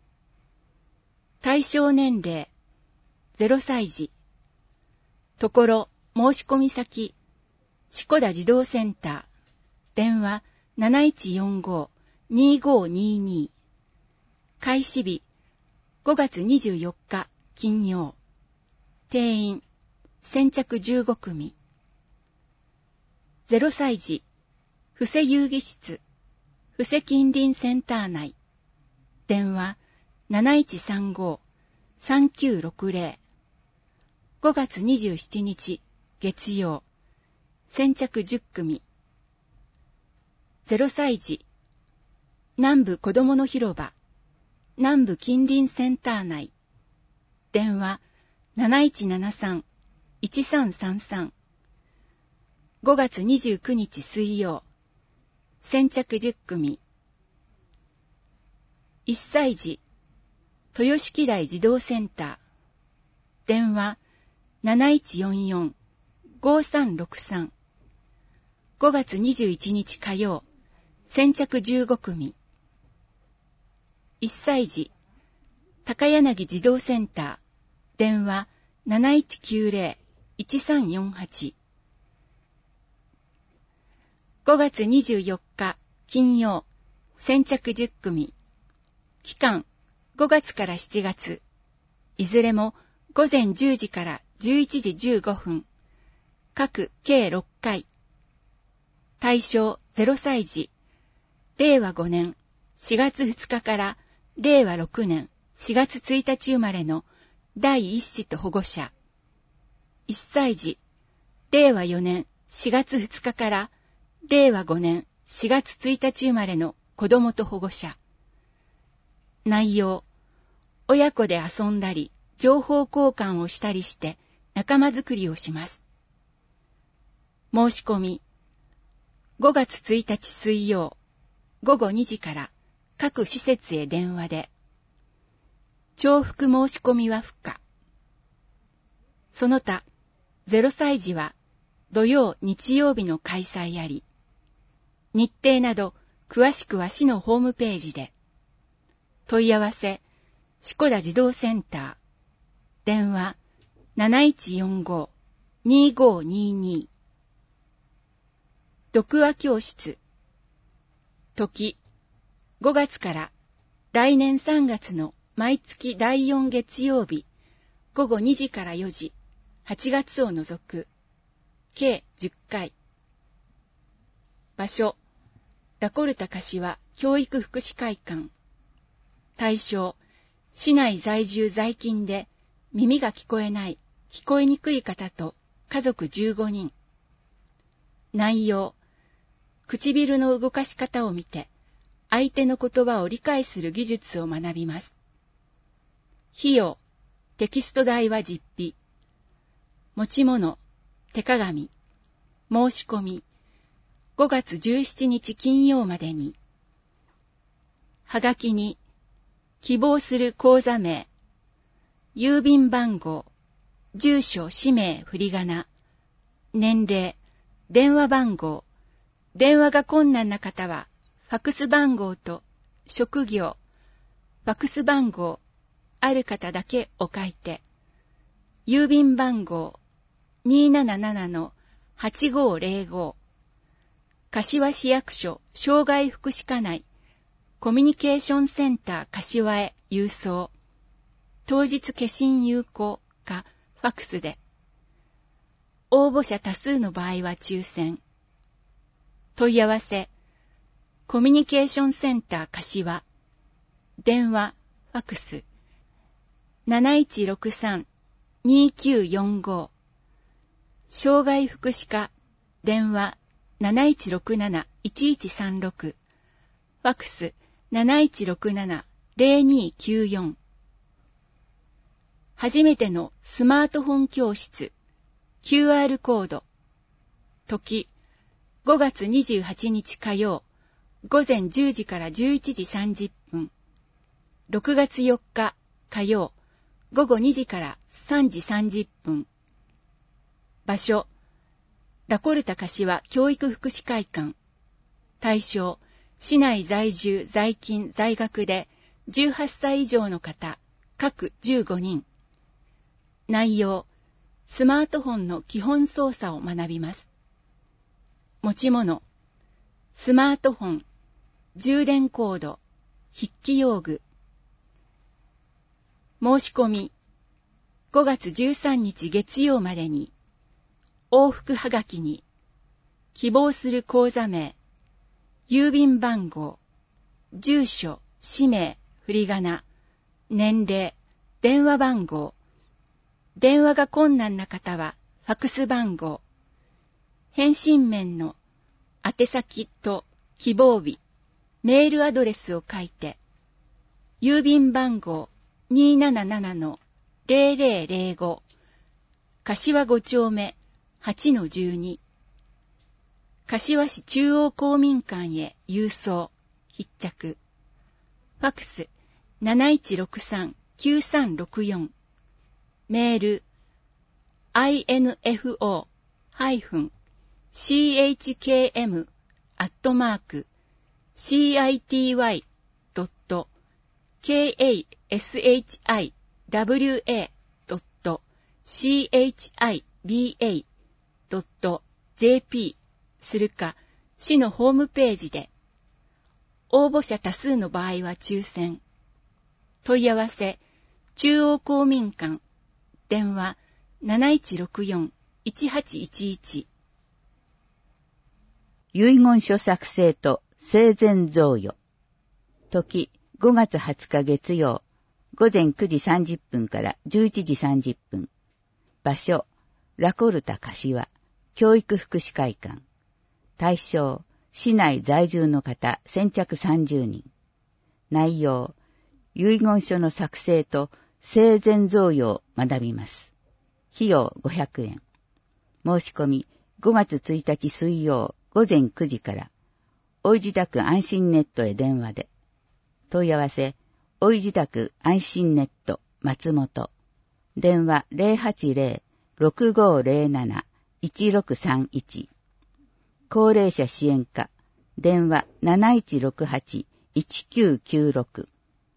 対象年齢、0歳児。ところ、申し込み先、志子田児童センター。電話、7145-2522。開始日、5月24日、金曜。定員、先着15組。0歳児、布施遊戯室、布施近隣センター内。電話、7135-3960。5月27日、月曜。先着10組。0歳児、南部子どもの広場、南部近隣センター内。電話、7173-1333。5月29日水曜。先着10組。1歳児、豊敷台児童センター。電話、7144-5363。5月21日火曜。先着15組。1歳児、高柳児童センター。電話、7190-1348。5月24日、金曜。先着10組。期間、5月から7月。いずれも午前10時から11時15分。各計6回。対象0歳児。令和5年4月2日から令和6年4月1日生まれの第一子と保護者。1歳児。令和4年4月2日から令和5年4月1日生まれの子供と保護者。内容。親子で遊んだり、情報交換をしたりして仲間づくりをします。申し込み。5月1日水曜、午後2時から各施設へ電話で。重複申し込みは不可。その他、0歳児は土曜、日曜日の開催あり。日程など詳しくは市のホームページで。問い合わせ、志子田児童センター。電話、7145-2522。読話教室。時、5月から来年3月の毎月第4月曜日、午後2時から4時、8月を除く、計10回。場所、ラコルタ柏教育福祉会館。対象、市内在住在勤で耳が聞こえない、聞こえにくい方と家族15人。内容、唇の動かし方を見て、相手の言葉を理解する技術を学びます。費用、テキスト代は実費。持ち物、手鏡。申し込み、 5月17日金曜までに。はがきに、希望する口座名、郵便番号、住所、氏名、振り仮名、年齢、電話番号、電話が困難な方は、ファクス番号と職業、ファクス番号、ある方だけお書いて、郵便番号 277-8505 柏市役所障害福祉課内コミュニケーションセンター柏へ郵送。当日消印有効かファクスで。応募者多数の場合は抽選。問い合わせ、コミュニケーションセンター柏。電話、ファクス。7163-2945。障害福祉課、電話、7167-1136。ファクス、7167-0294。初めてのスマートフォン教室、QR コード。時、5月28日火曜、午前10時から11時30分。6月4日火曜、午後2時から3時30分。場所、ラコルタ柏教育福祉会館。対象、市内在住在勤在学で18歳以上の方、各15人。内容、スマートフォンの基本操作を学びます。持ち物、スマートフォン、充電コード、筆記用具。申し込み、5月13日月曜までに、往復はがきに、希望する口座名、郵便番号、住所、氏名、振り仮名、年齢、電話番号、電話が困難な方はファクス番号、返信面の宛先と希望日、メールアドレスを書いて、郵便番号 277-0005 柏5丁目 8-12 柏市中央公民館へ郵送必着。ファクス 7163-9364 メール info-city.kiwa.jp するか、市のホームページで。応募者多数の場合は抽選。問い合わせ、中央公民館、電話 7164-1811。 遺言書作成と生前贈与。時、5月20日月曜、午前9時30分から11時30分。場所、ラコルタ柏、教育福祉会館。対象、市内在住の方、先着30人。内容、遺言書の作成と生前贈与を学びます。費用500円。申し込み、5月1日水曜、午前9時から、おい自宅安心ネットへ電話で。問い合わせ、おい自宅安心ネット松本。電話 080-6507-1631。高齢者支援課。電話 7168-1996。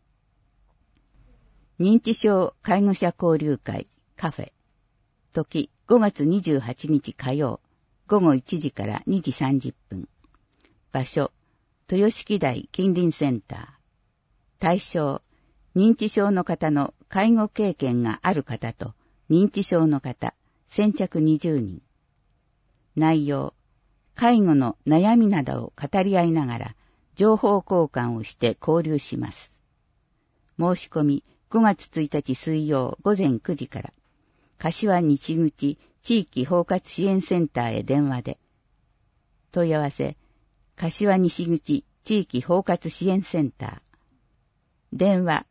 認知症介護者交流会カフェ。時5月28日火曜。午後1時から2時30分。場所、豊敷台近隣センター。対象、認知症の方の介護経験がある方と認知症の方、先着20人。内容、介護の悩みなどを語り合いながら情報交換をして交流します。申し込み5月1日水曜午前9時から、柏西口地域包括支援センターへ電話で。問い合わせ、柏西口地域包括支援センター。電話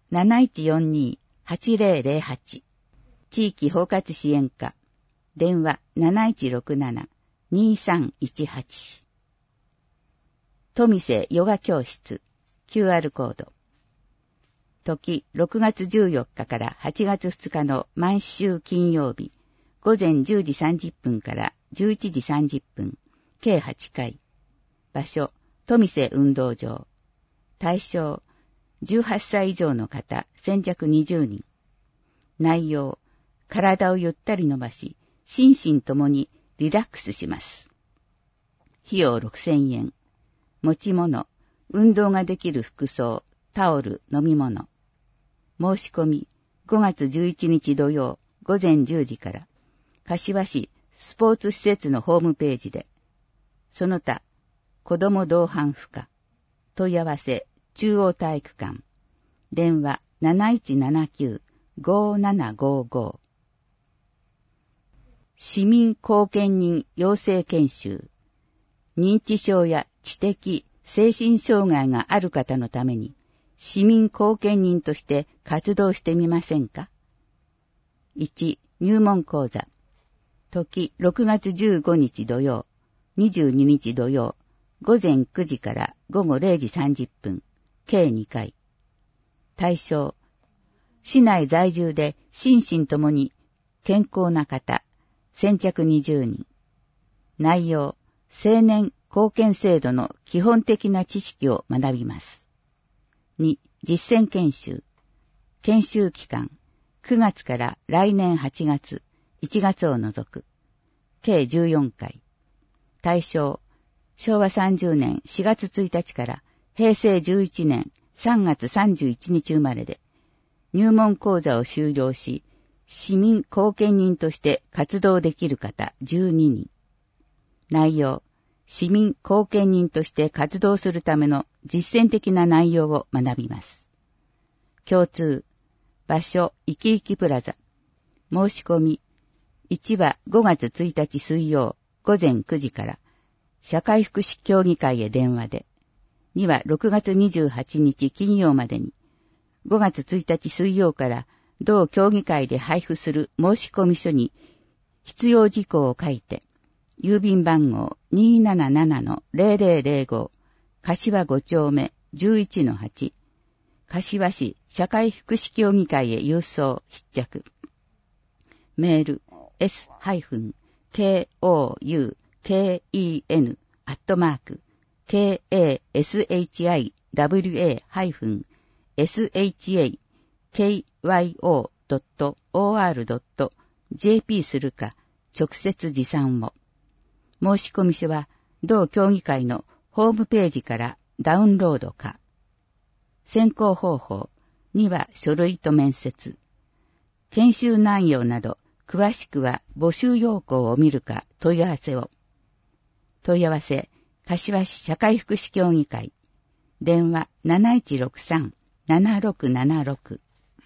7142-8008。地域包括支援課。電話 7167-2318。 富瀬ヨガ教室 QR コード。時6月14日から8月2日の毎週金曜日、午前10時30分から11時30分、計8回。場所、富瀬運動場。対象、18歳以上の方、先着20人。内容、体をゆったり伸ばし、心身ともにリラックスします。費用6000円。持ち物、運動ができる服装、タオル、飲み物。申し込み、5月11日土曜、午前10時から、柏市スポーツ施設のホームページで。その他、子ども同伴不可。問い合わせ、中央体育館。電話 7179-5755。市民後見人養成研修。認知症や知的、精神障害がある方のために、市民後見人として活動してみませんか？ 1. 入門講座。時6月15日土曜、22日土曜、午前9時から午後0時30分、計2回。対象、市内在住で心身ともに健康な方、先着20人。内容、青年貢献制度の基本的な知識を学びます。2. 実践研修。研修期間、9月から来年8月、1月を除く。計14回。対象、昭和30年4月1日から平成11年3月31日生まれで、入門講座を修了し、市民貢献人として活動できる方12人。内容、市民貢献人として活動するための実践的な内容を学びます。共通、場所、いきいきプラザ。申し込み、1は5月1日水曜午前9時から社会福祉協議会へ電話で、2は6月28日金曜までに5月1日水曜から同協議会で配布する申し込み書に必要事項を書いて、郵便番号 277-0005 柏5丁目 11-8 柏市社会福祉協議会へ郵送必着。メール s-ken-kashiwa.or.jp するか、直接持参を。申し込み書は、同協議会のホームページからダウンロードか。選考方法、2は書類と面接。研修内容など、詳しくは募集要項を見るか問い合わせを。問い合わせ、柏市社会福祉協議会。電話 7163-7676。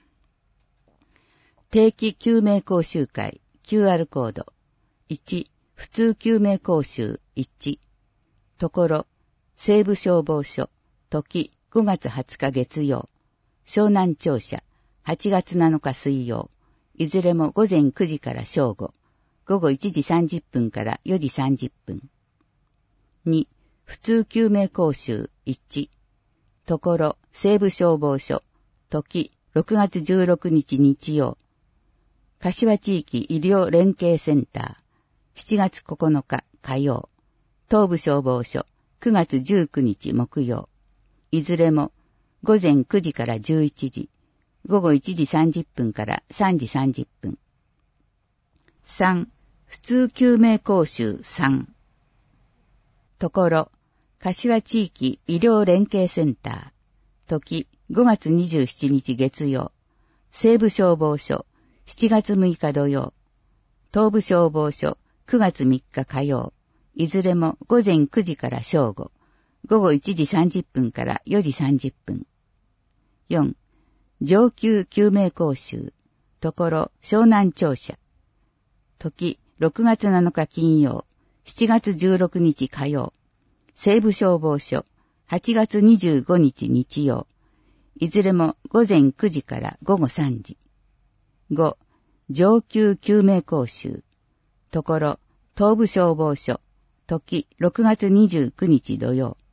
定期救命講習会 QR コード。1、普通救命講習1。ところ、西部消防署、時5月20日月曜。湘南庁舎、8月7日水曜。いずれも午前9時から正午、午後1時30分から4時30分。2、普通救命講習1。ところ、西部消防署、時6月16日日曜。柏地域医療連携センター、7月9日火曜。東部消防署、9月19日木曜。いずれも午前9時から11時。午後1時30分から3時30分。3. 普通救命講習3。ところ、柏地域医療連携センター、時5月27日月曜。西部消防署、7月6日土曜。東部消防署、9月3日火曜。いずれも午前9時から正午。午後1時30分から4時30分。4. 上級救命講習、ところ湘南庁舎。時6月7日金曜、7月16日火曜。西部消防署、8月25日日曜。いずれも午前9時から午後3時。5. 上級救命講習、ところ東部消防署。時6月29日土曜。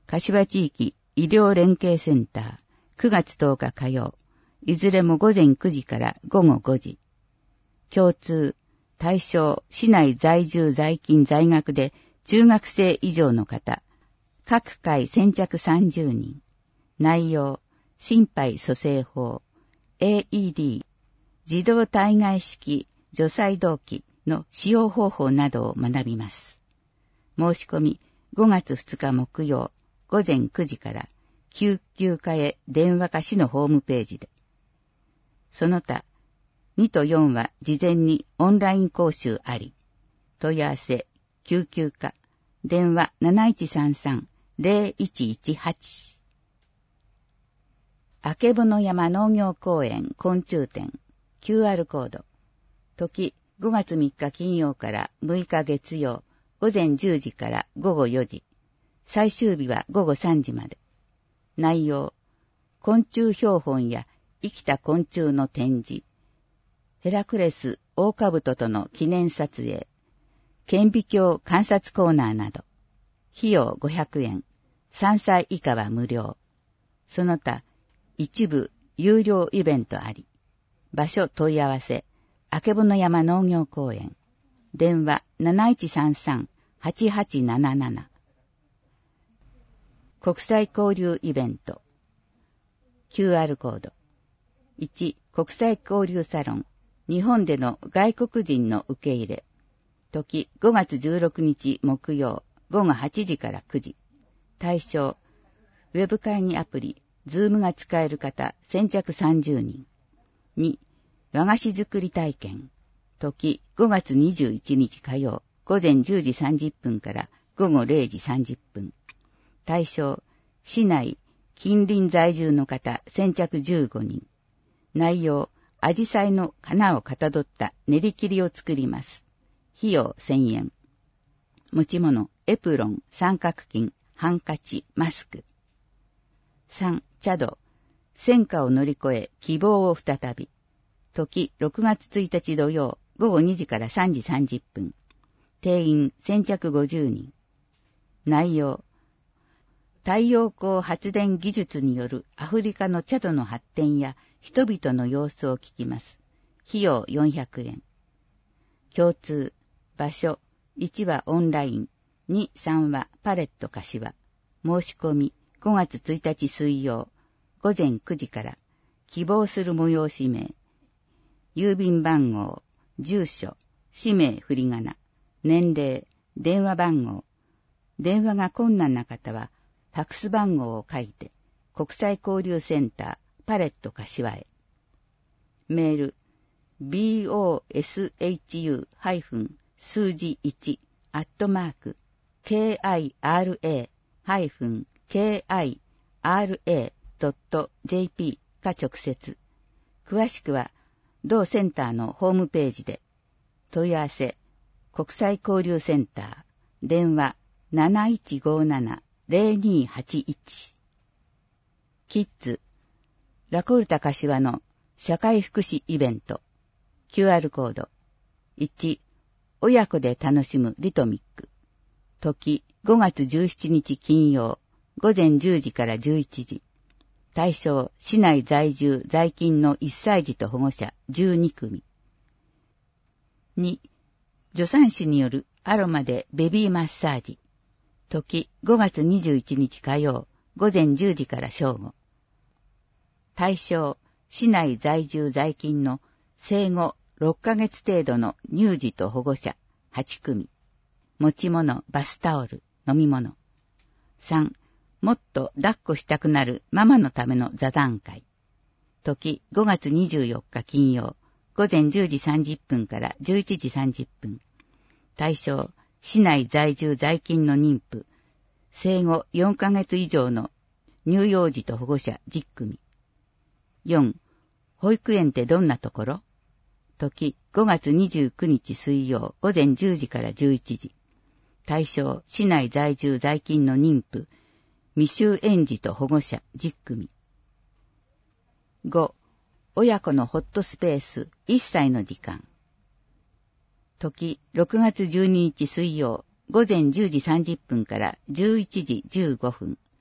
柏地域医療連携センター、9月10日火曜、いずれも午前9時から午後5時。共通、対象、市内在住在勤在学で中学生以上の方、各回先着30人。内容、心肺蘇生法、AED、自動体外式除細動器の使用方法などを学びます。申し込み、5月2日木曜、午前9時から救急課へ電話か市のホームページで。その他、2と4は事前にオンライン講習あり。問い合わせ、救急課、電話 7133-0118。あけぼの山農業公園昆虫展 QR コード。時5月3日金曜から6日月曜、午前10時から午後4時。最終日は午後3時まで。内容、昆虫標本や生きた昆虫の展示、ヘラクレスオオカブトとの記念撮影、顕微鏡観察コーナーなど。費用500円、3歳以下は無料。その他、一部有料イベントあり。場所問い合わせ、あけぼの山農業公園。電話 7133-8877。国際交流イベント。QR コード。1、国際交流サロン。日本での外国人の受け入れ。時5月16日木曜、午後8時から9時。対象、ウェブ会議アプリ、ズームが使える方、先着30人。2、和菓子作り体験。時5月21日火曜、午前10時30分から午後0時30分。対象、市内、近隣在住の方、先着15人。内容、アジサイの花をかたどった練り切りを作ります。費用1000円。持ち物、エプロン、三角巾、ハンカチ、マスク。3、茶道。戦火を乗り越え、希望を再び。時、6月1日土曜、午後2時から3時30分。定員、先着50人。内容、太陽光発電技術によるアフリカの茶道の発展や人々の様子を聞きます。費用400円。共通、場所、1はオンライン、2、3はパレット柏。申し込み、5月1日水曜、午前9時から、希望する催し名、郵便番号、住所、氏名振り仮名、年齢、電話番号。電話が困難な方は、ファクス番号を書いて、国際交流センター、パレット柏へ。メール、boshu- 数字1 @kira-kira.jp か直接。詳しくは、同センターのホームページで。問い合わせ、国際交流センター、電話 7157-0281。キッズ、ラコルタ柏の社会福祉イベント。QR コード。1、親子で楽しむリトミック。時、5月17日金曜、午前10時から11時。対象、市内在住在勤の1歳児と保護者12組。2、助産師によるアロマでベビーマッサージ。時、5月21日火曜、午前10時から正午。対象、市内在住在勤の生後6ヶ月程度の乳児と保護者8組。持ち物、バスタオル、飲み物。3、もっと抱っこしたくなるママのための座談会。時、5月24日金曜、午前10時30分から11時30分。対象、市内在住在勤の妊婦、生後4ヶ月以上の乳幼児と保護者10組。4、保育園ってどんなところ？時、5月29日水曜、午前10時から11時。対象、市内在住在勤の妊婦、未就園児と保護者10組。5、親子のホットスペース1歳の時間。時、6月12日水曜、午前10時30分から11時15分。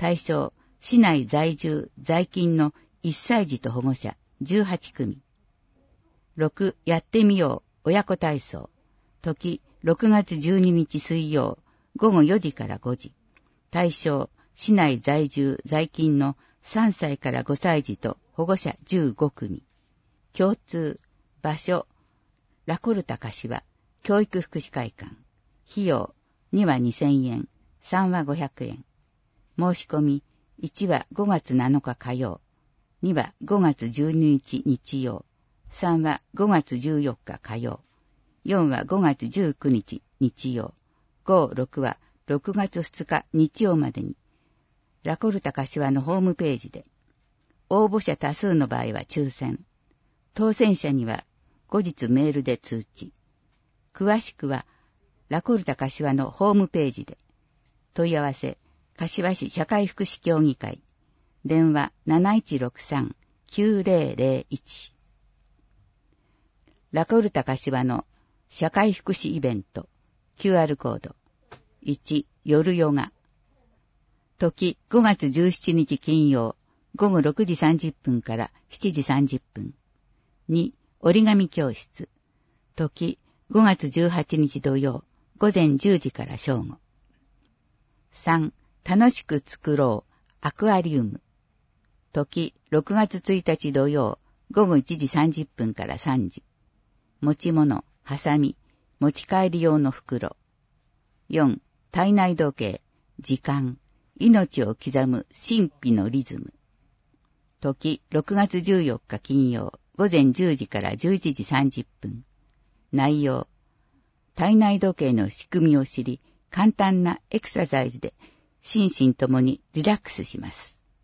対象、市内在住、在勤の1歳児と保護者18組。6、やってみよう、親子体操。時、6月12日水曜、午後4時から5時。対象、市内在住、在勤の3歳から5歳児と保護者15組。共通、場所、ラコルタ柏、教育福祉会館。費用、2は2000円、3は500円。申し込み、1は5月7日火曜、2は5月12日日曜、3は5月14日火曜、4は5月19日日曜、5、6は6月2日日曜までに、ラコルタ柏のホームページで、応募者多数の場合は抽選、当選者には後日メールで通知。詳しくは、ラコルタ柏のホームページで、問い合わせ、柏市社会福祉協議会、電話 7163-9001。ラコルタ柏の社会福祉イベント、QR コード。1、夜ヨガ。時、5月17日金曜、午後6時30分から7時30分。2、折り紙教室。時、5月18日土曜、午前10時から正午。3、楽しく作ろう、アクアリウム。時、6月1日土曜、午後1時30分から3時。持ち物、ハサミ、持ち帰り用の袋。4、体内時計、時間、命を刻む神秘のリズム。時、6月14日金曜、午前10時から11時30分。内容、体内時計の仕組みを知り、簡単なエクササイズで心身ともにリラックスします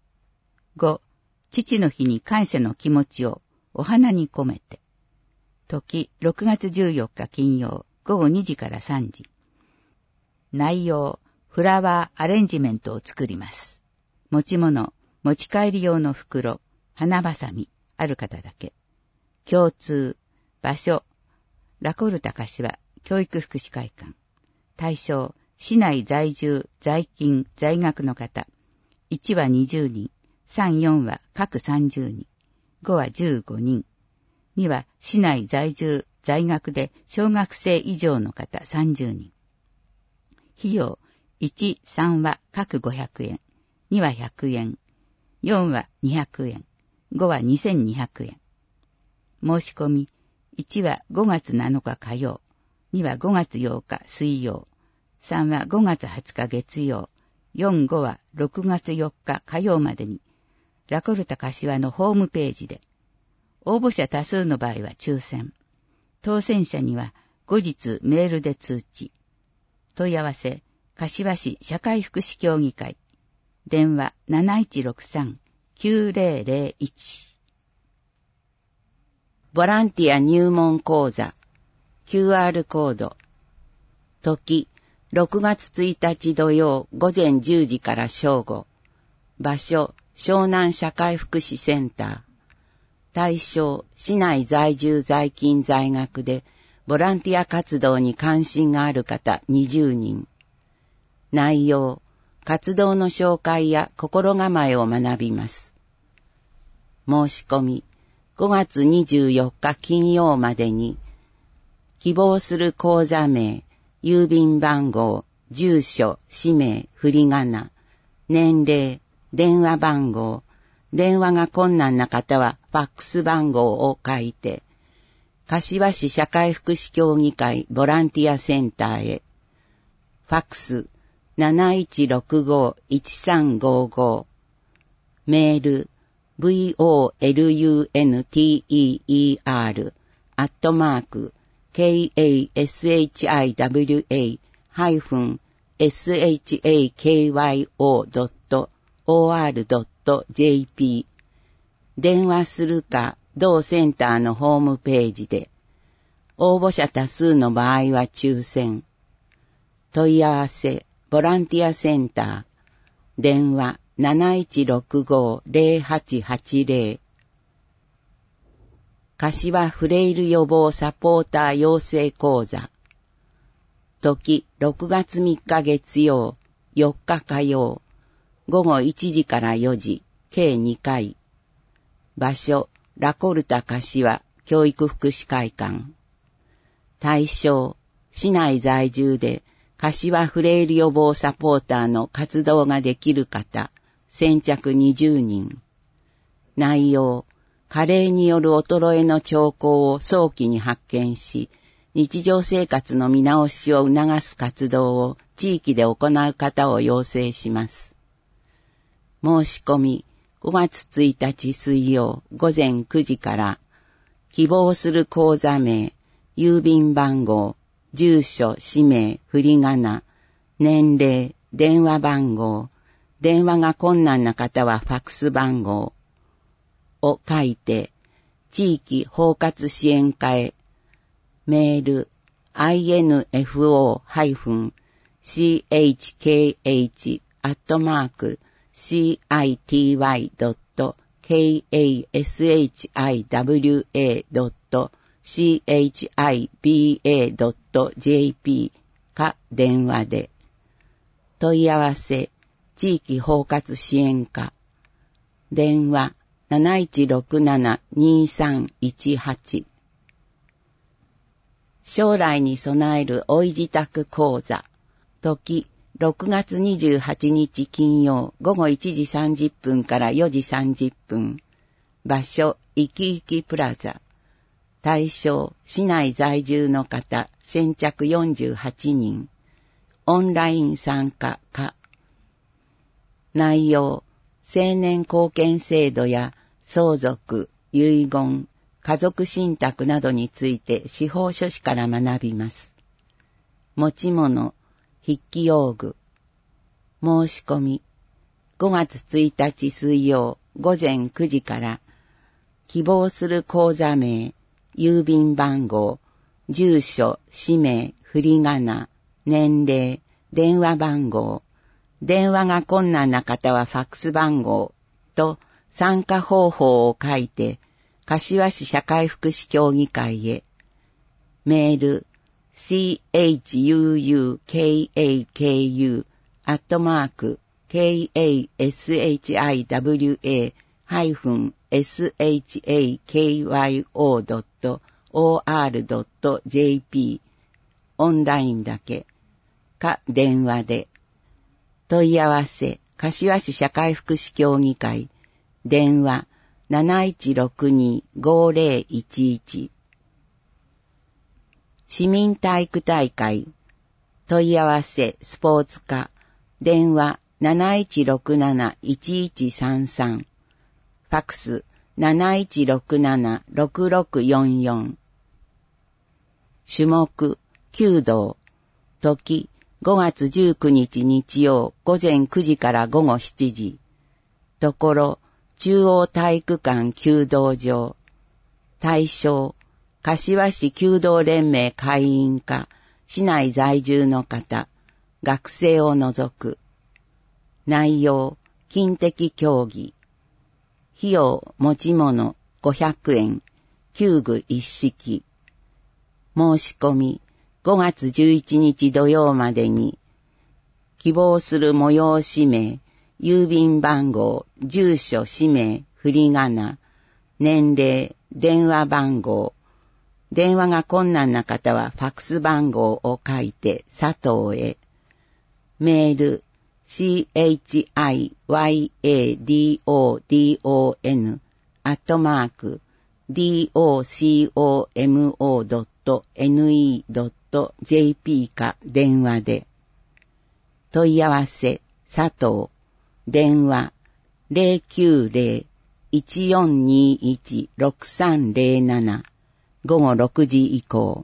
。5、父の日に感謝の気持ちをお花に込めて。時、6月14日金曜、午後2時から3時。内容、フラワーアレンジメントを作ります。持ち物、持ち帰り用の袋、花ばさみ、ある方だけ。共通、場所、ラコルタ柏教育福祉会館。対象、市内在住、在勤、在学の方。1は20人、3、4は各30人、5は15人。2は市内在住、在学で小学生以上の方30人。費用、1、3は各500円、2は100円、4は200円、5は2200円。申し込み、1は5月7日火曜、2は5月8日水曜、3は5月20日月曜、4、5は6月4日火曜までに、ラコルタ柏のホームページで、応募者多数の場合は抽選、当選者には後日メールで通知。問い合わせ、柏市社会福祉協議会、電話 7163-9001。 ボランティア入門講座 QR コード。時、6月1日土曜午前10時から正午。場所、湘南社会福祉センター。対象、市内在住在勤在学でボランティア活動に関心がある方20人。内容、活動の紹介や心構えを学びます。申し込み、5月24日金曜までに、希望する口座名、郵便番号、住所、氏名、振り仮名、年齢、電話番号、電話が困難な方はファックス番号を書いて、柏市社会福祉協議会ボランティアセンターへ。ファックス 7165-1355。メール volunteer@kashaKyo.or.jp 電話するか同センターのホームページで。応募者多数の場合は抽選。問い合わせボランティアセンター。電話 7165-0880。柏フレイル予防サポーター養成講座。時6月3日月曜、4日火曜、 午後1時から4時、計2回。場所、ラコルタ柏教育福祉会館。対象、市内在住で柏フレイル予防サポーターの活動ができる方、先着20人。内容、加齢による衰えの兆候を早期に発見し、日常生活の見直しを促す活動を地域で行う方を要請します。申し込み、5月1日水曜午前9時から、希望する口座名、郵便番号、住所、氏名、振り仮名、年齢、電話番号、電話が困難な方はファックス番号を書いて、地域包括支援課へ、メール、info-city@city.kiwa.chiba.jp か電話で。問い合わせ、地域包括支援課。電話、7167-2318。将来に備えるおい自宅講座。時、6月28日金曜午後1時30分から4時30分。場所、いきいきプラザ。対象、市内在住の方、先着48人。オンライン参加か。内容、成年後見制度や相続、遺言、家族信託などについて司法書士から学びます。持ち物、筆記用具。申し込み、5月1日水曜午前9時から、希望する口座名、郵便番号、住所、氏名、振り仮名、年齢、電話番号、電話が困難な方はファックス番号と参加方法を書いて、柏市社会福祉協議会へ。メール、kashiwa.kashiwa.or.jp オンラインだけか電話で。問い合わせ、柏市社会福祉協議会。電話、7162-5011。市民体育大会。問い合わせ、スポーツ課。電話、7167-1133。ファックス、7167-6644。種目、弓道。時、5月19日日曜午前9時から午後7時。ところ、中央体育館弓道場。対象、柏市弓道連盟会員か、市内在住の方、学生を除く。内容、金的競技。費用、持ち物、500円。弓具一式。申し込み、5月11日土曜までに、希望する催し名、郵便番号、住所、氏名、振り仮名、年齢、電話番号、電話が困難な方はファックス番号を書いて佐藤へ。メール、chiyadocomo.ne.jp か電話で。問い合わせ、佐藤。電話、090-1421-6307。午後6時以降。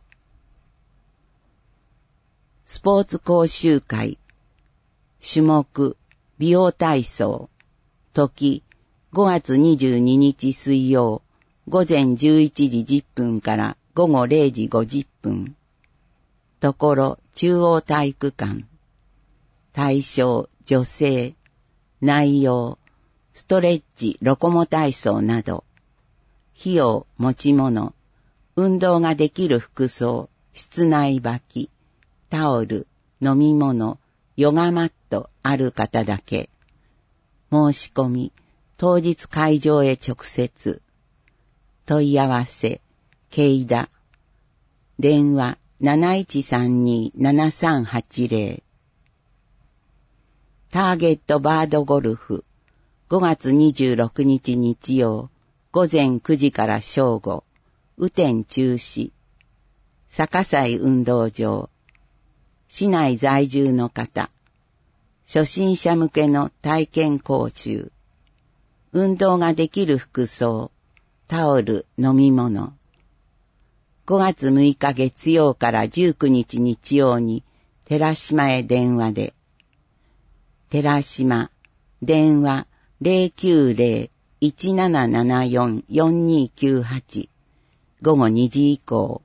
スポーツ講習会。種目、美容体操。時、5月22日水曜、午前11時10分から午後0時50分。ところ、中央体育館。対象、女性。内容、ストレッチ、ロコモ体操など。費用、持ち物。運動ができる服装、室内履き、タオル、飲み物、ヨガマットある方だけ。 申し込み、当日会場へ直接。問い合わせ、ケイダ。電話 7132-7380。ターゲットバードゴルフ。5月26日日曜、午前9時から正午。雨天中止。逆西運動場。市内在住の方。初心者向けの体験講習。運動ができる服装。タオル、飲み物。5月6日月曜から19日日曜に寺島へ電話で。寺島、電話 090-1774-4298 午後2時以降。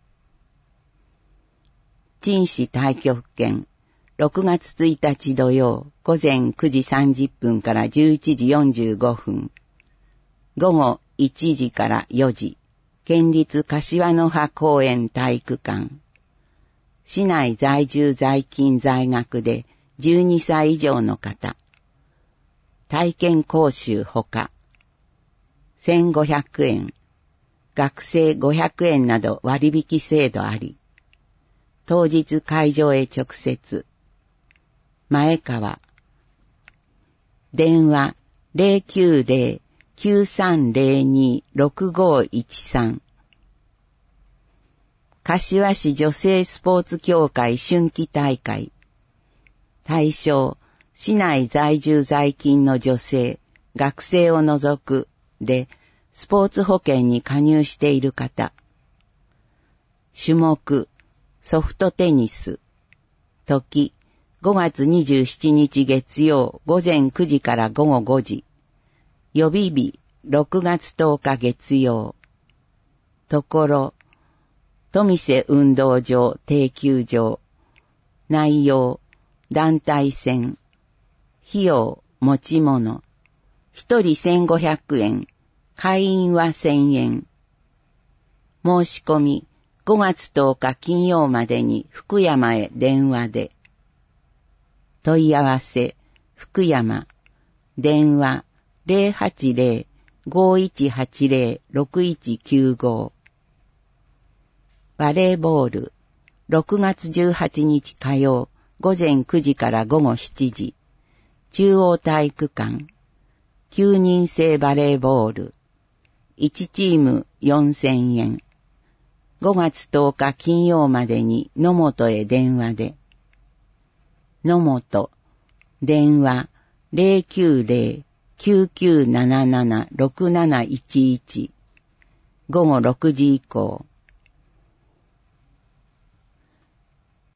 陳氏太極拳6月1日土曜午前9時30分から11時45分。午後1時から4時。県立柏の葉公園体育館。市内在住在勤在学で12歳以上の方。体験講習ほか。1500円。学生500円など割引制度あり。当日会場へ直接。前川。電話 090-9302-6513。柏市女性スポーツ協会春季大会。対象、市内在住在勤の女性、学生を除くで、スポーツ保険に加入している方。種目、ソフトテニス。時、5月27日月曜午前9時から午後5時。予備日、6月10日月曜。ところ、富瀬運動場定休場。内容、団体戦。費用、持ち物。1人1500円。会員は1000円。申し込み、5月10日金曜までに福山へ電話で。問い合わせ、福山。電話、080-5180-6195。バレーボール、6月18日火曜、午前9時から午後7時。中央体育館。9人制バレーボール。1チーム4000円。5月10日金曜までに野本へ電話で。野本、電話 090-9977-6711。午後6時以降。